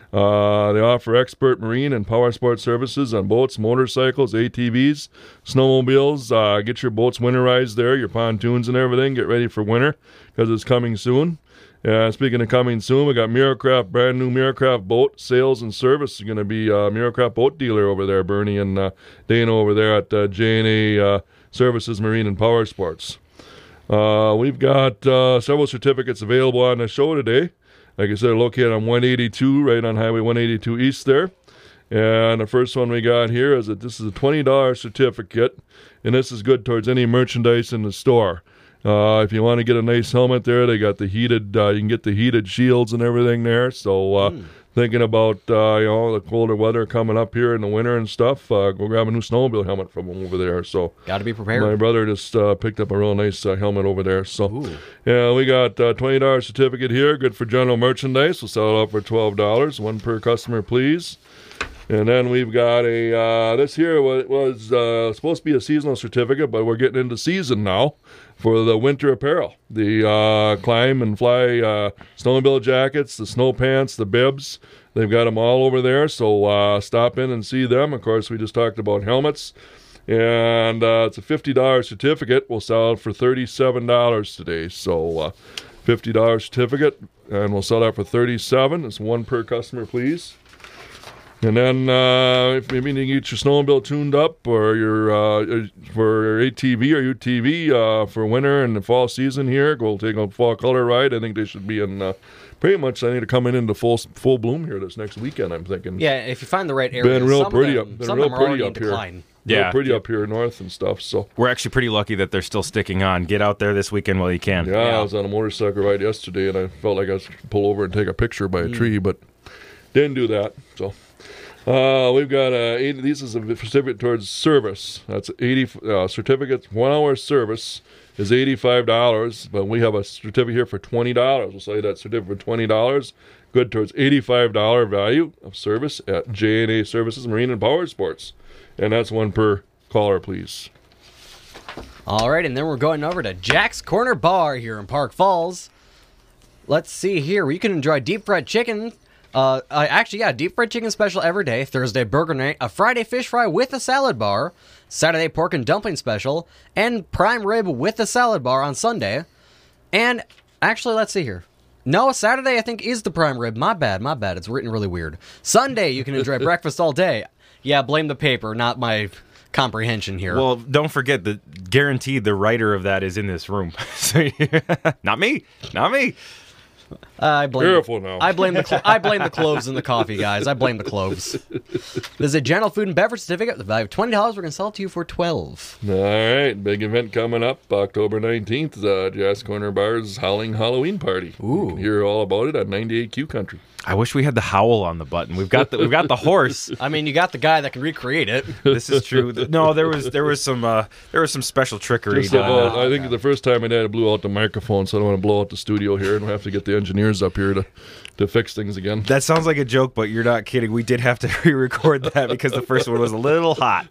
Uh, they offer expert marine and power sport services on boats, motorcycles, A T Vs, snowmobiles. Uh, get your boats winterized there, your pontoons and everything. Get ready for winter because it's coming soon. Uh, speaking of coming soon, we got Miracraft, brand new Miracraft boat sales and service. You're going to be a Miracraft boat dealer over there, Bernie and uh, Dana over there at uh, J and A uh, Services Marine and Power Sports. Uh, we've got uh, several certificates available on the show today. Like I said, located on one eighty-two, right on Highway one eighty-two East there. And the first one we got here is that this is a twenty dollars certificate, and this is good towards any merchandise in the store. Uh, if you want to get a nice helmet there, they got the heated, uh, you can get the heated shields and everything there. So uh, mm. thinking about, uh, you know, the colder weather coming up here in the winter and stuff, uh, go grab a new snowmobile helmet from them over there. So got to be prepared. My brother just uh, picked up a real nice uh, helmet over there. So Ooh. yeah, we got a twenty dollars certificate here, good for general merchandise. We'll sell it out for twelve dollars, one per customer, please. And then we've got a, uh, this here was, was uh, supposed to be a seasonal certificate, but we're getting into season now for the winter apparel. The uh, climb and fly uh, snowmobile jackets, the snow pants, the bibs. They've got them all over there, so uh, stop in and see them. Of course, we just talked about helmets. And uh, it's a fifty dollars certificate. We'll sell it for thirty-seven dollars today. So uh, fifty dollars certificate, and we'll sell that for thirty-seven dollars. It's one per customer, please. And then uh, if maybe you get your snowmobile tuned up or your uh, for your A T V or U T V uh, for winter and the fall season here, go take a fall color ride. I think they should be in uh, pretty much. I need to come in into full full bloom here this next weekend. I'm thinking. Yeah, if you find the right area. Been real some pretty of them, up. Been some real of them are pretty already up in here. decline. Yeah, real pretty up here north and stuff. So we're actually pretty lucky that they're still sticking on. Get out there this weekend while you can. Yeah, yeah. I was on a motorcycle ride yesterday, and I felt like I was going to pull over and take a picture by a mm. tree, but didn't do that. So. Uh, we've got uh, eighty, this is a certificate towards service. That's eighty uh, certificates. One hour service is eighty-five dollars, but we have a certificate here for twenty dollars. We'll sell you that certificate for twenty dollars. Good towards eighty-five dollars value of service at J and A Services Marine and Power Sports. And that's one per caller, please. All right, and then we're going over to Jack's Corner Bar here in Park Falls. Let's see here. Where you can enjoy deep fried chicken. Uh, uh, actually, yeah, deep fried chicken special every day. Thursday burger night, a Friday fish fry with a salad bar, Saturday pork and dumpling special, and prime rib with a salad bar on Sunday. And actually, let's see here. No, Saturday I think is the prime rib. My bad, my bad. It's written really weird. Sunday you can enjoy breakfast all day. Yeah, blame the paper, not my comprehension here. Well, don't forget that guaranteed the writer of that is in this room. Not me, not me. Uh, I blame. Careful now. I blame the clo- I blame the cloves in the coffee, guys. I blame the cloves. There's a general food and beverage certificate with a value of twenty dollars. We're gonna sell it to you for twelve. All right, big event coming up October nineteenth. Uh, Jack's Corner Bar's Howling Halloween Party. Ooh, you can hear all about it on ninety-eight Q Country. I wish we had the howl on the button. We've got the we've got the horse. I mean, you got the guy that can recreate it. This is true. No, there was there was some uh, there was some special trickery. Just about, I think the first time I did, I blew out the microphone, so I don't want to blow out the studio here, and we'll have to get the engineers up here to, to fix things again. That sounds like a joke, but you're not kidding. We did have to re-record that because the first one was a little hot.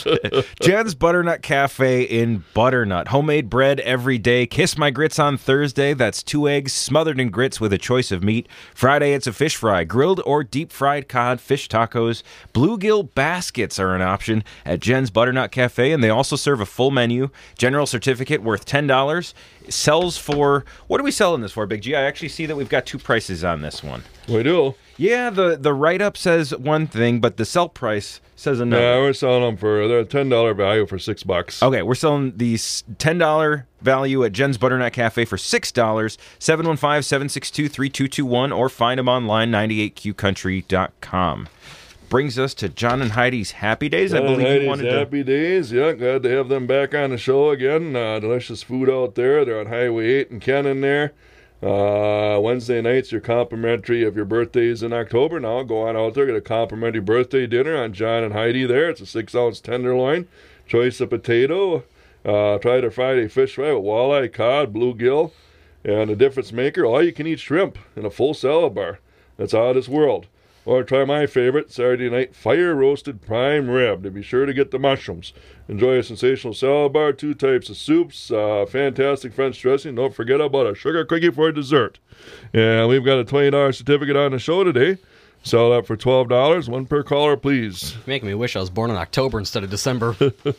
Jen's Butternut Cafe in Butternut. Homemade bread every day. Kiss My Grits on Thursday. That's two eggs smothered in grits with a choice of meat. Friday, it's a fish fry, grilled or deep-fried cod, fish tacos. Bluegill baskets are an option at Jen's Butternut Cafe, and they also serve a full menu. General certificate worth ten dollars. Sells for, what are we selling this for, Big G? I actually see that we've got two prices on this one. We do? Yeah, the, the write-up says one thing, but the sell price says another. Yeah, we're selling them for, they're a ten dollars value for six bucks. Okay, we're selling the ten dollars value at Jen's Butternut Cafe for six dollars. seven one five, seven six two, three two two one, or find them online, ninety-eight q country dot com. Brings us to John and Heidi's Happy Days. John I believe Heidi's you wanted Happy to... Days, yeah. Glad to have them back on the show again. Uh, delicious food out there. They're on Highway eight in Cannon there. Uh, Wednesday nights, your complimentary of your birthdays in October. Now go on out there, get a complimentary birthday dinner on John and Heidi there. It's a six-ounce tenderloin, choice of potato. Uh, try their Friday fish fry with walleye, cod, bluegill, and a difference maker, all-you-can-eat shrimp in a full salad bar. That's out of this world. Or try my favorite, Saturday night fire-roasted prime rib. To be sure to get the mushrooms. Enjoy a sensational salad bar, two types of soups, uh, fantastic French dressing. Don't forget about a sugar cookie for dessert. And we've got a twenty dollars certificate on the show today Sell that for twelve dollars. One per caller, please. Making me wish I was born in October instead of December.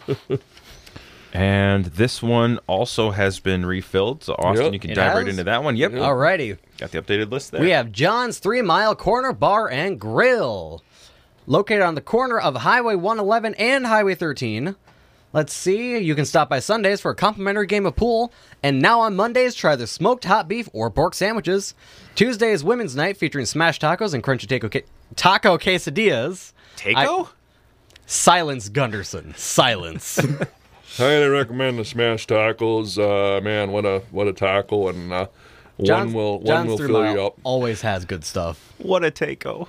And this one also has been refilled. So, Austin, Yep. you can It dive has? right into that one. Yep. Alrighty. Got the updated list there. We have John's Three Mile Corner Bar and Grill, located on the corner of Highway one eleven and Highway thirteen. Let's see, you can stop by Sundays for a complimentary game of pool, and now on Mondays, try their smoked hot beef or pork sandwiches. Tuesday is Women's Night, featuring smashed tacos and crunchy taco, ca- taco quesadillas. Taco? I- Silence, Gunderson. Silence. Highly recommend the smashed tacos. Uh, man, what a what a taco, and uh, John's, one will one John's will Three fill Mile you up. always has good stuff. What a taco.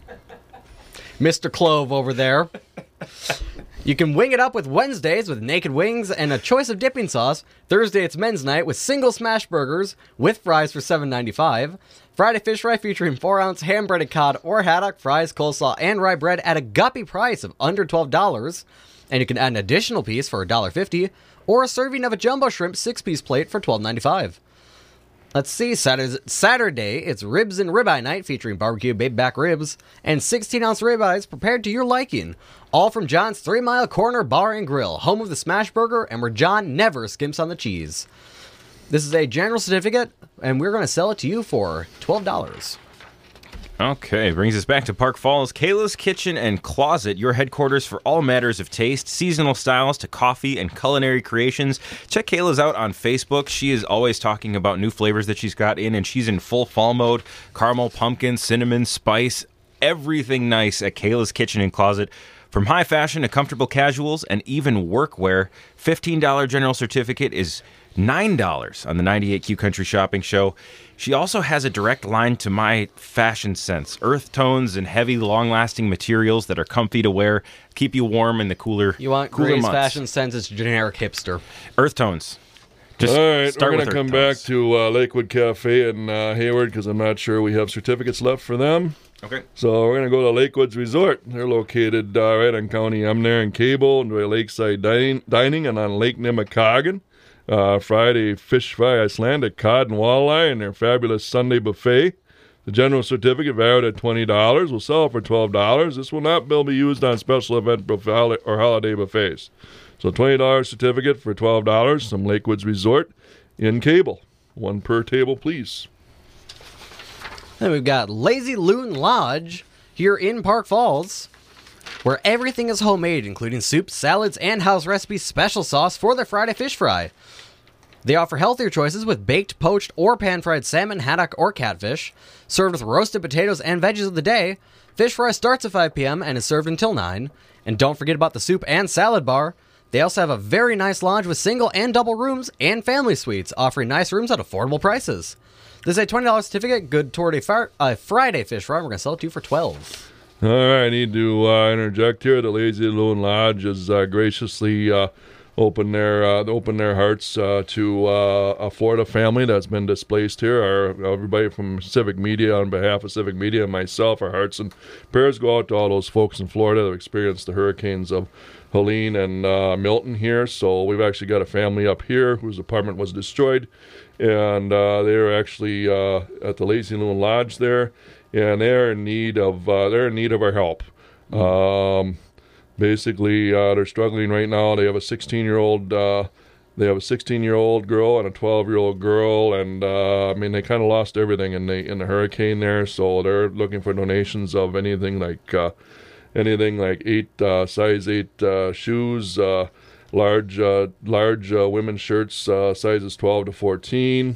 Mister Clove over there. You can wing it up with Wednesdays with naked wings and a choice of dipping sauce. Thursday it's men's night with single smash burgers with fries for seven ninety-five. Friday fish fry featuring four ounce hand breaded cod or haddock, fries, coleslaw, and rye bread at a guppy price of under twelve dollars. And you can add an additional piece for one dollar fifty or a serving of a jumbo shrimp six piece plate for twelve ninety-five. Let's see, Saturday, Saturday, it's ribs and ribeye night featuring barbecue baby back ribs and sixteen ounce ribeyes prepared to your liking. All from John's Three Mile Corner Bar and Grill, home of the smash burger and where John never skimps on the cheese. This is a general certificate, and we're going to sell it to you for twelve dollars. Okay, brings us back to Park Falls. Kayla's Kitchen and Closet, your headquarters for all matters of taste, seasonal styles to coffee and culinary creations. Check Kayla's out on Facebook. She is always talking about new flavors that she's got in, and she's in full fall mode. Caramel, pumpkin, cinnamon, spice, everything nice at Kayla's Kitchen and Closet. From high fashion to comfortable casuals and even workwear, fifteen dollars general certificate is nine dollars on the ninety-eight Q Country Shopping Show. She also has a direct line to my fashion sense. Earth tones and heavy, long-lasting materials that are comfy to wear, keep you warm in the cooler You want cooler Gray's months. fashion sense, it's generic hipster. Earth tones. Just All right, start we're with going to Earth come tones. back to uh, Lakewood Cafe in uh, Hayward because I'm not sure we have certificates left for them. Okay. So we're going to go to Lakewood's Resort. They're located uh, right on County M there in Cable, enjoy lakeside dining, dining and on Lake Nemacoggin. Uh, Friday, fish fry, Icelandic cod and walleye, and their fabulous Sunday buffet. The general certificate valued at twenty dollars. We'll sell it for twelve dollars. This will not be used on special event buffet or holiday buffets. So twenty dollars certificate for twelve dollars. Some Lakewood's Resort in Cable. One per table, please. Then we've got Lazy Loon Lodge here in Park Falls, where everything is homemade, including soups, salads, and house recipe special sauce for their Friday fish fry. They offer healthier choices with baked, poached, or pan-fried salmon, haddock, or catfish, served with roasted potatoes and veggies of the day. Fish fry starts at five p.m. and is served until nine. And don't forget about the soup and salad bar. They also have a very nice lodge with single and double rooms and family suites, offering nice rooms at affordable prices. This is a twenty dollars certificate, good toward a, far- a Friday fish fry. We're going to sell it to you for twelve dollars. All right, I need to uh, interject here. The Lazy Loon Lodge has uh, graciously uh, opened their uh, opened their hearts uh, to uh, a Florida family that's been displaced here. Our, everybody from Civic Media, on behalf of Civic Media and myself, our hearts and prayers go out to all those folks in Florida that have experienced the hurricanes of Helene and uh, Milton here. So we've actually got a family up here whose apartment was destroyed, and uh, they're actually uh, at the Lazy Loon Lodge there. And they're in need of uh, they're in need of our help. Um, basically, uh, they're struggling right now. They have a sixteen year old uh, they have a sixteen year old girl and a twelve year old girl, and uh, I mean they kind of lost everything in the in the hurricane there. So they're looking for donations of anything like uh, anything like eight uh, size eight uh, shoes, uh, large uh, large uh, women's shirts uh, sizes twelve to fourteen.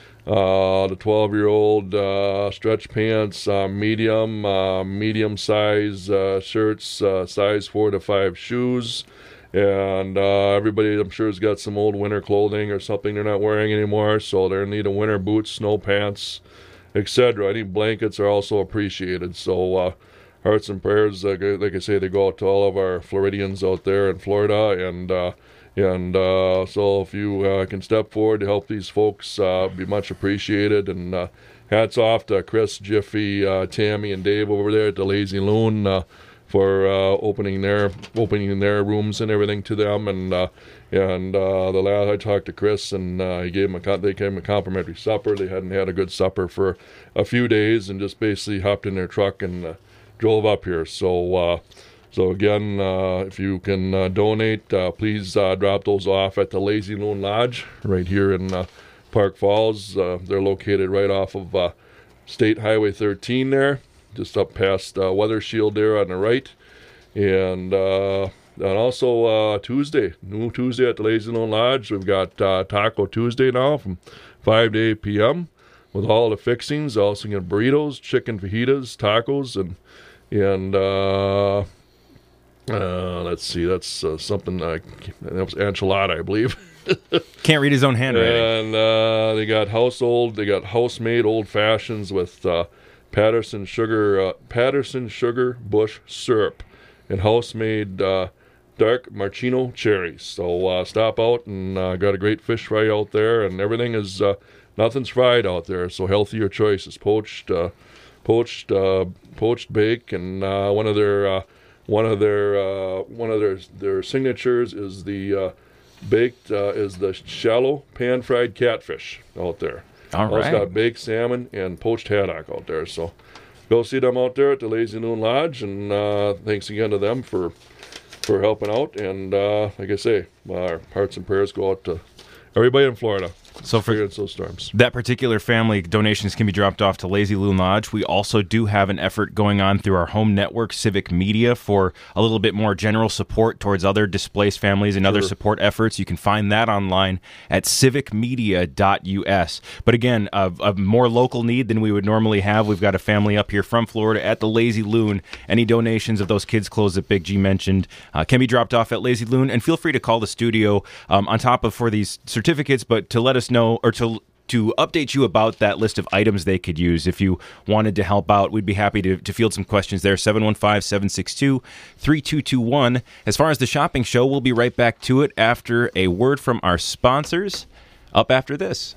Uh, the twelve-year-old uh, stretch pants, uh, medium, uh, medium size uh, shirts, uh, size four to five shoes, and uh, everybody I'm sure has got some old winter clothing or something they're not wearing anymore, so they're in need of winter boots, snow pants, et cetera. I think blankets are also appreciated. So uh, hearts and prayers, like, like I say, they go out to all of our Floridians out there in Florida, and uh, And uh, so if you uh, can step forward to help these folks, uh, be much appreciated. And uh, hats off to Chris, Jiffy, uh, Tammy, and Dave over there at the Lazy Loon uh, for uh, opening their opening their rooms and everything to them. And uh, and uh, the last I talked to Chris, and uh, he gave them a they gave them a complimentary supper. They hadn't had a good supper for a few days, and just basically hopped in their truck and uh, drove up here. So. Uh, So again, uh, if you can uh, donate, uh, please uh, drop those off at the Lazy Loon Lodge right here in uh, Park Falls. Uh, they're located right off of uh, State Highway thirteen there, just up past uh, Weather Shield there on the right. And uh, and also uh, Tuesday, new Tuesday at the Lazy Loon Lodge, we've got uh, Taco Tuesday now from five to eight p.m. with all the fixings. Also get burritos, chicken fajitas, tacos, and and uh, Uh, let's see, that's uh, something, uh, that was enchilada, I believe. Can't read his own handwriting. And uh, they got household, they got house-made old fashions with uh, Patterson sugar, uh, Patterson sugar bush syrup, and house-made uh, dark Marchino cherries. So uh, stop out, and uh, got a great fish fry out there, and everything is, uh, nothing's fried out there, so healthier choices. Poached, uh, poached, uh, poached bake, and uh, one of their uh, One of their uh, one of their their signatures is the uh, baked uh, is the shallow pan fried catfish out there. All right. Also got baked salmon and poached haddock out there. So go see them out there at the Lazy Loon Lodge, and uh, thanks again to them for for helping out. And uh, like I say, our hearts and prayers go out to everybody in Florida. So for those storms. That particular family, donations can be dropped off to Lazy Loon Lodge. We also do have an effort going on through our home network, Civic Media, for a little bit more general support towards other displaced families and sure. other support efforts. You can find that online at civic media dot u s. But again, a, a more local need than we would normally have. We've got a family up here from Florida at the Lazy Loon. Any donations of those kids' clothes that Big G mentioned uh, can be dropped off at Lazy Loon. And feel free to call the studio um, on top of for these certificates, but to let us know or to to update you about that list of items they could use. If you wanted to help out, we'd be happy to, to field some questions there. seven one five, seven six two, three two two one. As far as the shopping show, we'll be right back to it after a word from our sponsors. Up after this.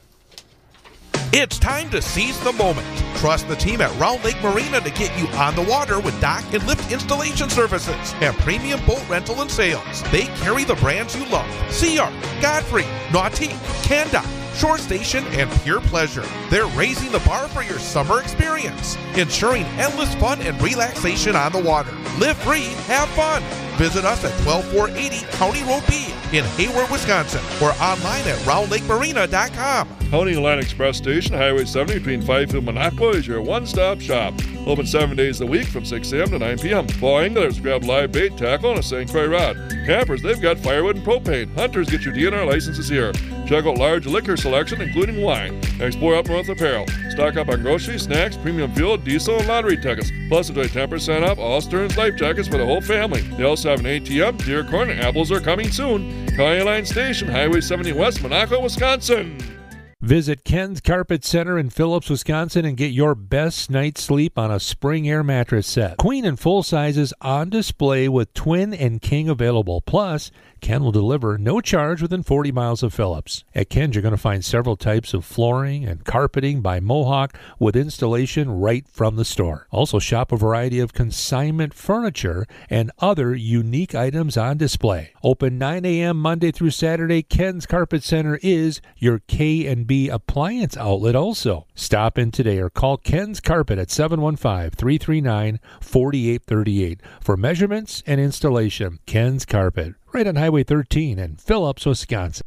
It's time to seize the moment. Trust the team at Round Lake Marina to get you on the water with dock and lift installation services and premium boat rental and sales. They carry the brands you love: Sea Arc, Godfrey, Nautique, Candock, Shore Station, and Pure Pleasure. They're raising the bar for your summer experience, ensuring endless fun and relaxation on the water. Live free, have fun. Visit us at twelve four eighty County Road B in Hayward, Wisconsin, or online at round lake marina dot com. County Line Express Station, Highway seventy between Fifield and Minocqua is your one-stop shop. Open seven days a week from six a.m. to nine p.m. Fall anglers grab live bait, tackle, and a sanctuary rod. Campers, they've got firewood and propane. Hunters, get your D N R licenses here. Check out large liquor selection, including wine. Explore Up North apparel. Stock up on groceries, snacks, premium fuel, diesel, and lottery tickets. Plus, enjoy ten percent off all Stearns life jackets for the whole family. They also have an A T M, deer corn, and apples are coming soon. County Line Station, Highway seventy West, Minocqua, Wisconsin. Visit Ken's Carpet Center in Phillips, Wisconsin, and get your best night's sleep on a Spring Air mattress set. Queen and full sizes on display with twin and king available. Plus, Ken will deliver no charge within forty miles of Phillips. At Ken's, you're going to find several types of flooring and carpeting by Mohawk with installation right from the store. Also, shop a variety of consignment furniture and other unique items on display. Open nine a.m. Monday through Saturday, Ken's Carpet Center is your K and B appliance outlet also. Stop in today or call Ken's Carpet at seven one five, three three nine, four eight three eight for measurements and installation. Ken's Carpet, right on Highway thirteen in Phillips, Wisconsin.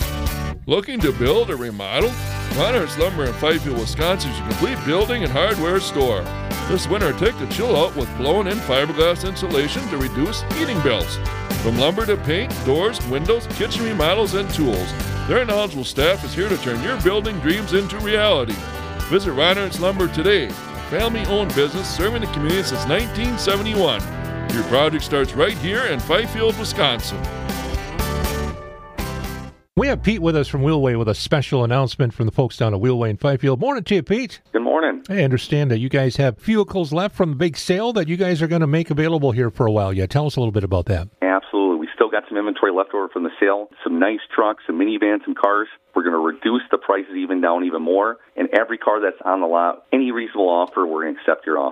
Looking to build or remodel? Reinhardt's Lumber in Fifield, Wisconsin is your complete building and hardware store. This winter, take the chill out with blown-in fiberglass insulation to reduce heating bills. From lumber to paint, doors, windows, kitchen remodels, and tools, their knowledgeable staff is here to turn your building dreams into reality. Visit Reinhardt's Lumber today, a family-owned business serving the community since nineteen seventy-one. Your project starts right here in Fifield, Wisconsin. We have Pete with us from Wheelway with a special announcement from the folks down at Wheelway in Fifield. Morning to you, Pete. Good morning. I understand that you guys have vehicles left from the big sale that you guys are going to make available here for a while. Yeah, tell us a little bit about that. Absolutely. We still got some inventory left over from the sale, some nice trucks, some minivans, some cars. We're going to reduce the prices even down even more. And every car that's on the lot, any reasonable offer, we're going to accept your offer.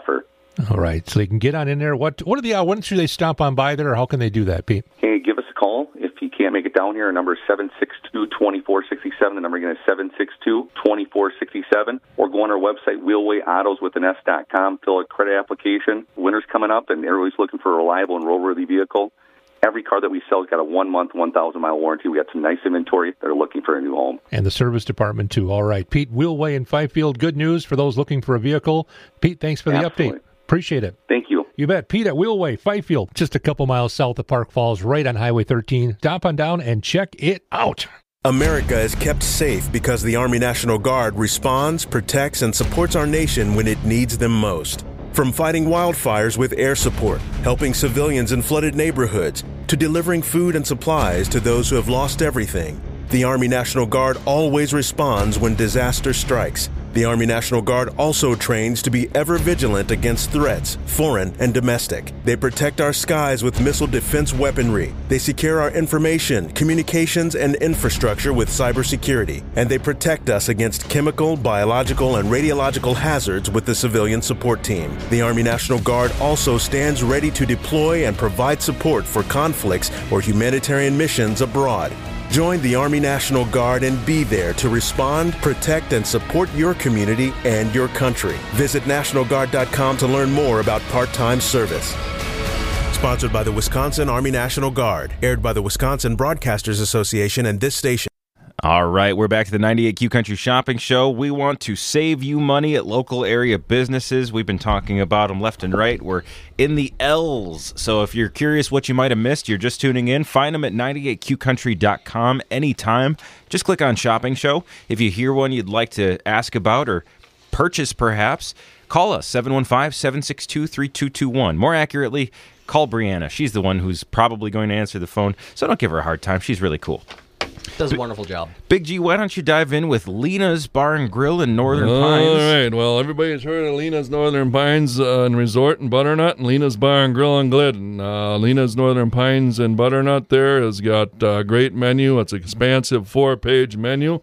All right, so they can get on in there. What What are the uh, when should they stop on by there, or how can they do that, Pete? Hey, give us a call. If you can't make it down here, our number is seven six two, two four six seven. The number again is seven six two, two four six seven. Or go on our website, wheelway autos with an S dot com. Fill a credit application. Winter's coming up, and everybody's looking for a reliable and roadworthy vehicle. Every car that we sell has got a one-month, one thousand mile warranty. We got some nice inventory that are looking for a new home. And the service department, too. All right. Pete Wheelway in Fifield. Good news for those looking for a vehicle. Pete, thanks for the Absolutely. update. Appreciate it. Thank you. You bet. Pete at Wheelway, Fifield, just a couple miles south of Park Falls, right on Highway thirteen. Stop on down and check it out. America is kept safe because the Army National Guard responds, protects, and supports our nation when it needs them most. From fighting wildfires with air support, helping civilians in flooded neighborhoods, to delivering food and supplies to those who have lost everything, the Army National Guard always responds when disaster strikes. The Army National Guard also trains to be ever vigilant against threats, foreign and domestic. They protect our skies with missile defense weaponry. They secure our information, communications, and infrastructure with cybersecurity. And they protect us against chemical, biological, and radiological hazards with the civilian support team. The Army National Guard also stands ready to deploy and provide support for conflicts or humanitarian missions abroad. Join the Army National Guard and be there to respond, protect, and support your community and your country. Visit National Guard dot com to learn more about part-time service. Sponsored by the Wisconsin Army National Guard. Aired by the Wisconsin Broadcasters Association and this station. All right, we're back to the ninety-eight Q Country Shopping Show. We want to save you money at local area businesses. We've been talking about them left and right. We're in the L's. So if you're curious what you might have missed, you're just tuning in, find them at ninety-eight Q country dot com anytime. Just click on Shopping Show. If you hear one you'd like to ask about or purchase perhaps, call us, seven one five, seven six two, three two two one. More accurately, call Brianna. She's the one who's probably going to answer the phone, so don't give her a hard time. She's really cool. Does a wonderful job. Big G, why don't you dive in with Lena's Bar and Grill in Northern All Pines? All right. Well, everybody's heard of Lena's Northern Pines uh, and Resort in Butternut and Lena's Bar and Grill in Glidden. Uh, Lena's Northern Pines and Butternut there has got a great menu. It's an expansive four-page menu.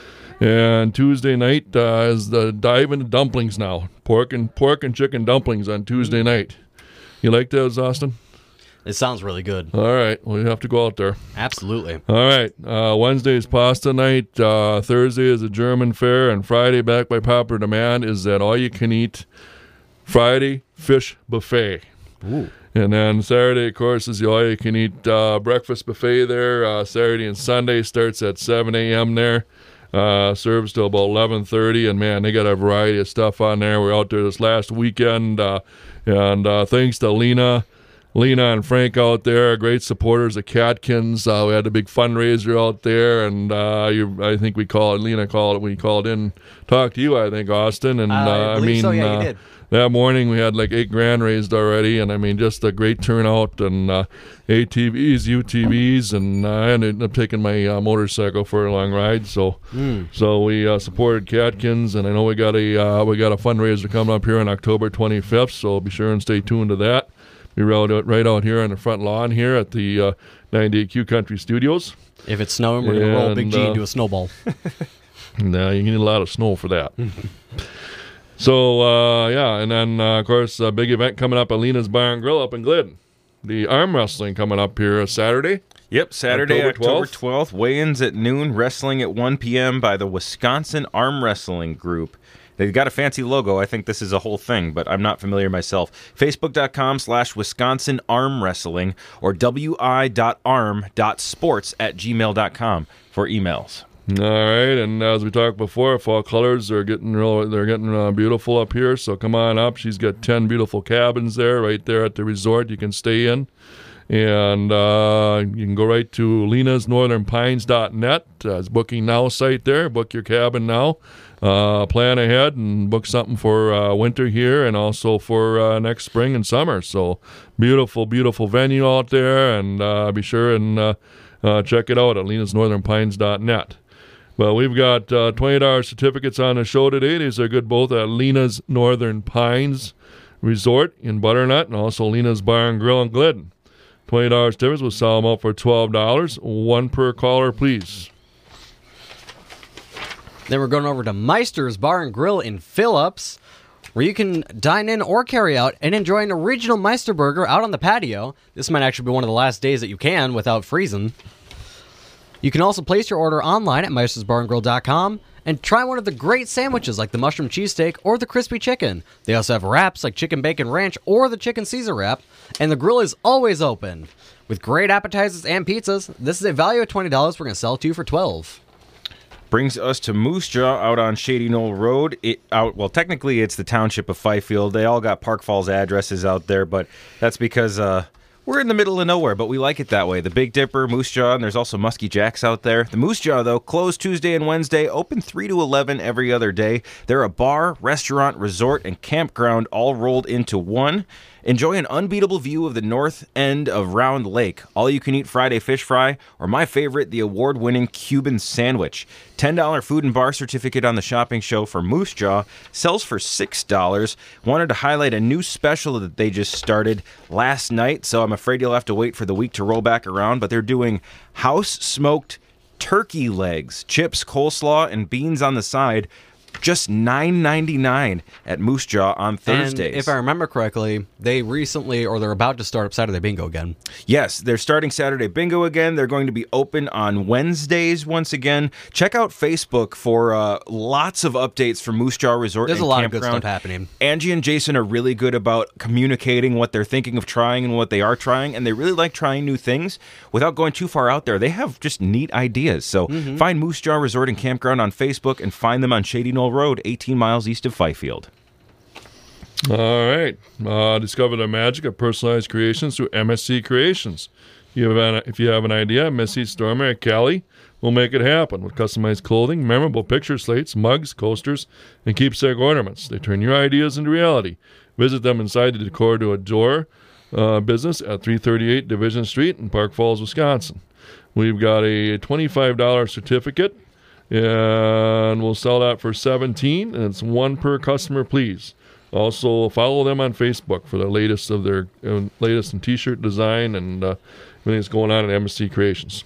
And Tuesday night uh, is the dive into dumplings now. Pork and pork and chicken dumplings on Tuesday night. You like those, Austin? It sounds really good. All right. Well, you have to go out there. Absolutely. All right. Uh, Wednesday is pasta night. Uh, Thursday is a German fare. And Friday, back by popular demand, is that all-you-can-eat Friday fish buffet. Ooh. And then Saturday, of course, is the all-you-can-eat uh, breakfast buffet there. Uh, Saturday and Sunday starts at seven a.m. there. Uh, serves till about eleven thirty. And, man, they got a variety of stuff on there. We were out there this last weekend. Uh, and uh, thanks to Lena. Lena and Frank out there, great supporters of Catkins. Uh, we had a big fundraiser out there, and uh, you, I think we called Lena called it. We called in, talked to you, I think, Austin, and uh, I, I mean, so, yeah, uh, you did. That morning we had like eight grand raised already, and I mean, just a great turnout, and uh, A T Vs, U T Vs, and uh, I ended up taking my uh, motorcycle for a long ride. So, Mm. so we uh, supported Catkins, and I know we got a uh, we got a fundraiser coming up here on October twenty-fifth. So be sure and stay tuned to that. We rode out right out here on the front lawn here at the uh, ninety-eight Q Country Studios. If it's snowing, we're going to roll Big G uh, into a snowball. No, you need a lot of snow for that. So, uh, yeah, and then, uh, of course, a big event coming up at Lena's Bar and Grill up in Glidden. The arm wrestling coming up here Saturday. Yep, Saturday, October October twelfth. twelfth. Weigh-ins at noon, wrestling at one p.m. by the Wisconsin Arm Wrestling Group. They've got a fancy logo. I think this is a whole thing, but I'm not familiar myself. Facebook.com slash Wisconsin Arm Wrestling or wi dot arm dot sports at gmail dot com for emails. All right, and as we talked before, fall colors are getting real. They're getting uh, beautiful up here. So come on up. She's got ten beautiful cabins there, right there at the resort. You can stay in, and uh, you can go right to lenas northern pines dot net. Uh, it's booking now site there. Book your cabin now. Uh, plan ahead and book something for uh, winter here, and also for uh, next spring and summer. So beautiful, beautiful venue out there, and uh, be sure and uh, uh, check it out at lenas northern pines dot net. Well, we've got uh, twenty dollars certificates on the show today. These are good both at Lena's Northern Pines Resort in Butternut and also Lena's Bar and Grill in Glidden. twenty dollars certificates, we'll sell them out for twelve dollars. One per caller, please. Then we're going over to Meister's Bar and Grill in Phillips. where you can dine in or carry out and enjoy an original Meister burger out on the patio. This might actually be one of the last days that you can without freezing. You can also place your order online at meisters bar and grill dot com and try one of the great sandwiches like the mushroom cheesesteak or the crispy chicken. They also have wraps like chicken bacon ranch or the chicken Caesar wrap, and the grill is always open. With great appetizers and pizzas, this is a value of twenty dollars. We're going to sell it to you for twelve dollars. Brings us to Moose Jaw out on Shady Knoll Road. It, out well, technically it's the township of Fifield. They all got Park Falls addresses out there, but that's because uh, we're in the middle of nowhere, but we like it that way. The Big Dipper, Moose Jaw, and there's also Muskie Jacks out there. The Moose Jaw, though, closed Tuesday and Wednesday, open three to eleven every other day. They're a bar, restaurant, resort, and campground all rolled into one. Enjoy an unbeatable view of the north end of Round Lake, all-you-can-eat Friday fish fry, or my favorite, the award-winning Cuban sandwich. ten dollars food and bar certificate on the shopping show for Moose Jaw sells for six dollars. Wanted to highlight a new special that they just started last night, so I'm afraid you'll have to wait for the week to roll back around, but they're doing house-smoked turkey legs, chips, coleslaw, and beans on the side. Just nine ninety-nine at Moose Jaw on Thursdays. And if I remember correctly, they recently, or they're about to start up Saturday Bingo again. Yes, they're starting Saturday Bingo again. They're going to be open on Wednesdays once again. Check out Facebook for uh, lots of updates from Moose Jaw Resort There's and a lot Campground. of good stuff happening. Angie and Jason are really good about communicating what they're thinking of trying and what they are trying, and they really like trying new things without going too far out there. They have just neat ideas. So Mm-hmm. find Moose Jaw Resort and Campground on Facebook and find them on Shady Knoll Road, eighteen miles east of Fifield. All right. Uh, discover the magic of personalized creations through M S C Creations. You have an, if you have an idea, M S C Stormer at Cali will make it happen with customized clothing, memorable picture slates, mugs, coasters, and keepsake ornaments. They turn your ideas into reality. Visit them inside the Decor to Adore uh, business at three thirty-eight Division Street in Park Falls, Wisconsin. We've got a twenty-five dollars certificate, and we'll sell that for seventeen dollars, and it's one per customer, please. Also, follow them on Facebook for the latest of their uh, latest in T-shirt design and uh, everything that's going on at M S C Creations.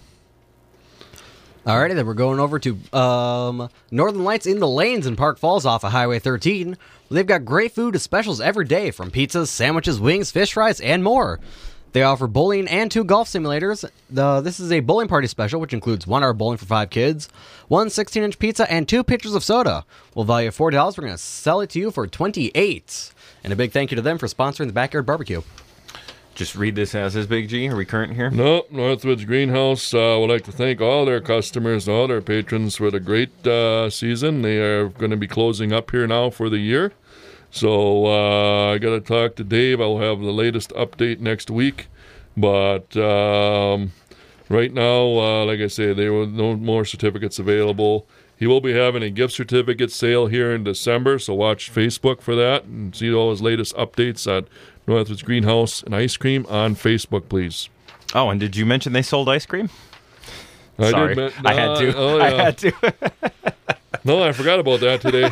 Alrighty, then we're going over to um, Northern Lights in the Lanes in Park Falls off of Highway thirteen. They've got great food and specials every day, from pizzas, sandwiches, wings, fish fries, and more. They offer bowling and two golf simulators. The, this is a bowling party special, which includes one hour bowling for five kids, one sixteen-inch pizza, and two pitchers of soda. We'll value forty dollars. We're going to sell it to you for twenty-eight dollars. And a big thank you to them for sponsoring the Backyard Barbecue. Just read this as is, Big G. Are we current here? No, Northwoods Greenhouse uh, would like to thank all their customers, all their patrons for the great uh, season. They are going to be closing up here now for the year. So uh, I got to talk to Dave. I'll have the latest update next week. But um, right now, uh, like I say, there were no more certificates available. He will be having a gift certificate sale here in December, so watch Facebook for that and see all his latest updates at Northwoods Greenhouse and Ice Cream on Facebook, please. Oh, and did you mention they sold ice cream? I Sorry, did, I had to. Oh, yeah. I had to. No, I forgot about that today.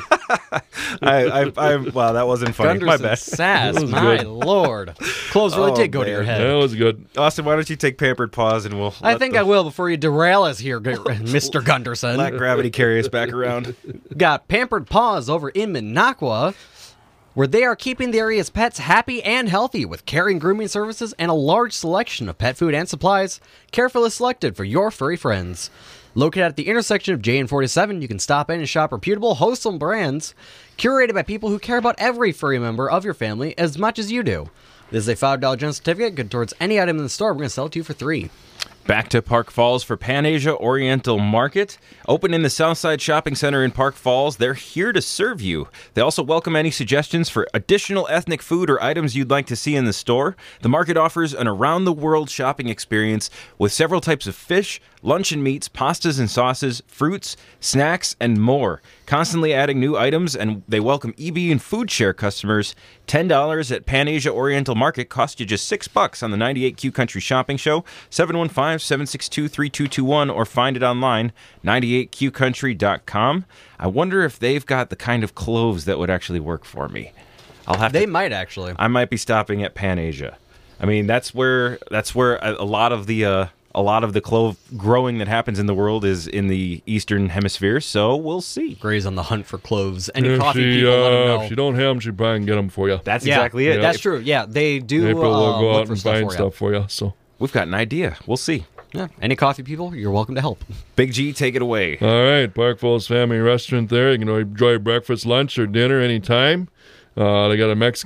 I, I, I, wow, that wasn't funny. My Gunderson bad. sass, my good. lord. Clothes really Oh, did go to man. your head. That was good. Austin, why don't you take Pampered Paws and we'll I let think the- I will before you derail us here, Mister Gunderson. let gravity carry us back around. Got Pampered Paws over in Minocqua, where they are keeping the area's pets happy and healthy with caring grooming services and a large selection of pet food and supplies, carefully selected for your furry friends. Located at the intersection of J and forty-seven, you can stop in and shop reputable, wholesome brands curated by people who care about every furry member of your family as much as you do. This is a five dollars general certificate good towards any item in the store. We're going to sell it to you for three dollars. Back to Park Falls for Pan Asia Oriental Market. Open in the Southside Shopping Center in Park Falls. They're here to serve you. They also welcome any suggestions for additional ethnic food or items you'd like to see in the store. The market offers an around-the-world shopping experience with several types of fish, luncheon meats, pastas and sauces, fruits, snacks, and more. Constantly adding new items, and they welcome E B and Food Share customers. ten dollars at Pan Asia Oriental Market cost you just six bucks on the ninety-eight Q Country Shopping Show. seven one five, seven six two, three two two one or find it online, ninety-eight q country dot com. I wonder if they've got the kind of cloves that would actually work for me. I'll have They to, might actually. I might be stopping at Pan Asia. I mean, that's where that's where a, a lot of the uh, a lot of the clove growing that happens in the world is in the eastern hemisphere, so we'll see. Gray's on the hunt for cloves. Any if coffee she, people, let uh, them know. If you don't have them, she probably can get them for you. That's yeah, exactly it. That's true. Yeah, they do April uh, will go look out for and stuff find for stuff for you. So we've got an idea. We'll see. Yeah. Any coffee people, you're welcome to help. Big G, take it away. All right, Park Falls Family Restaurant there. You can enjoy breakfast, lunch, or dinner anytime. Uh, they got a Mexican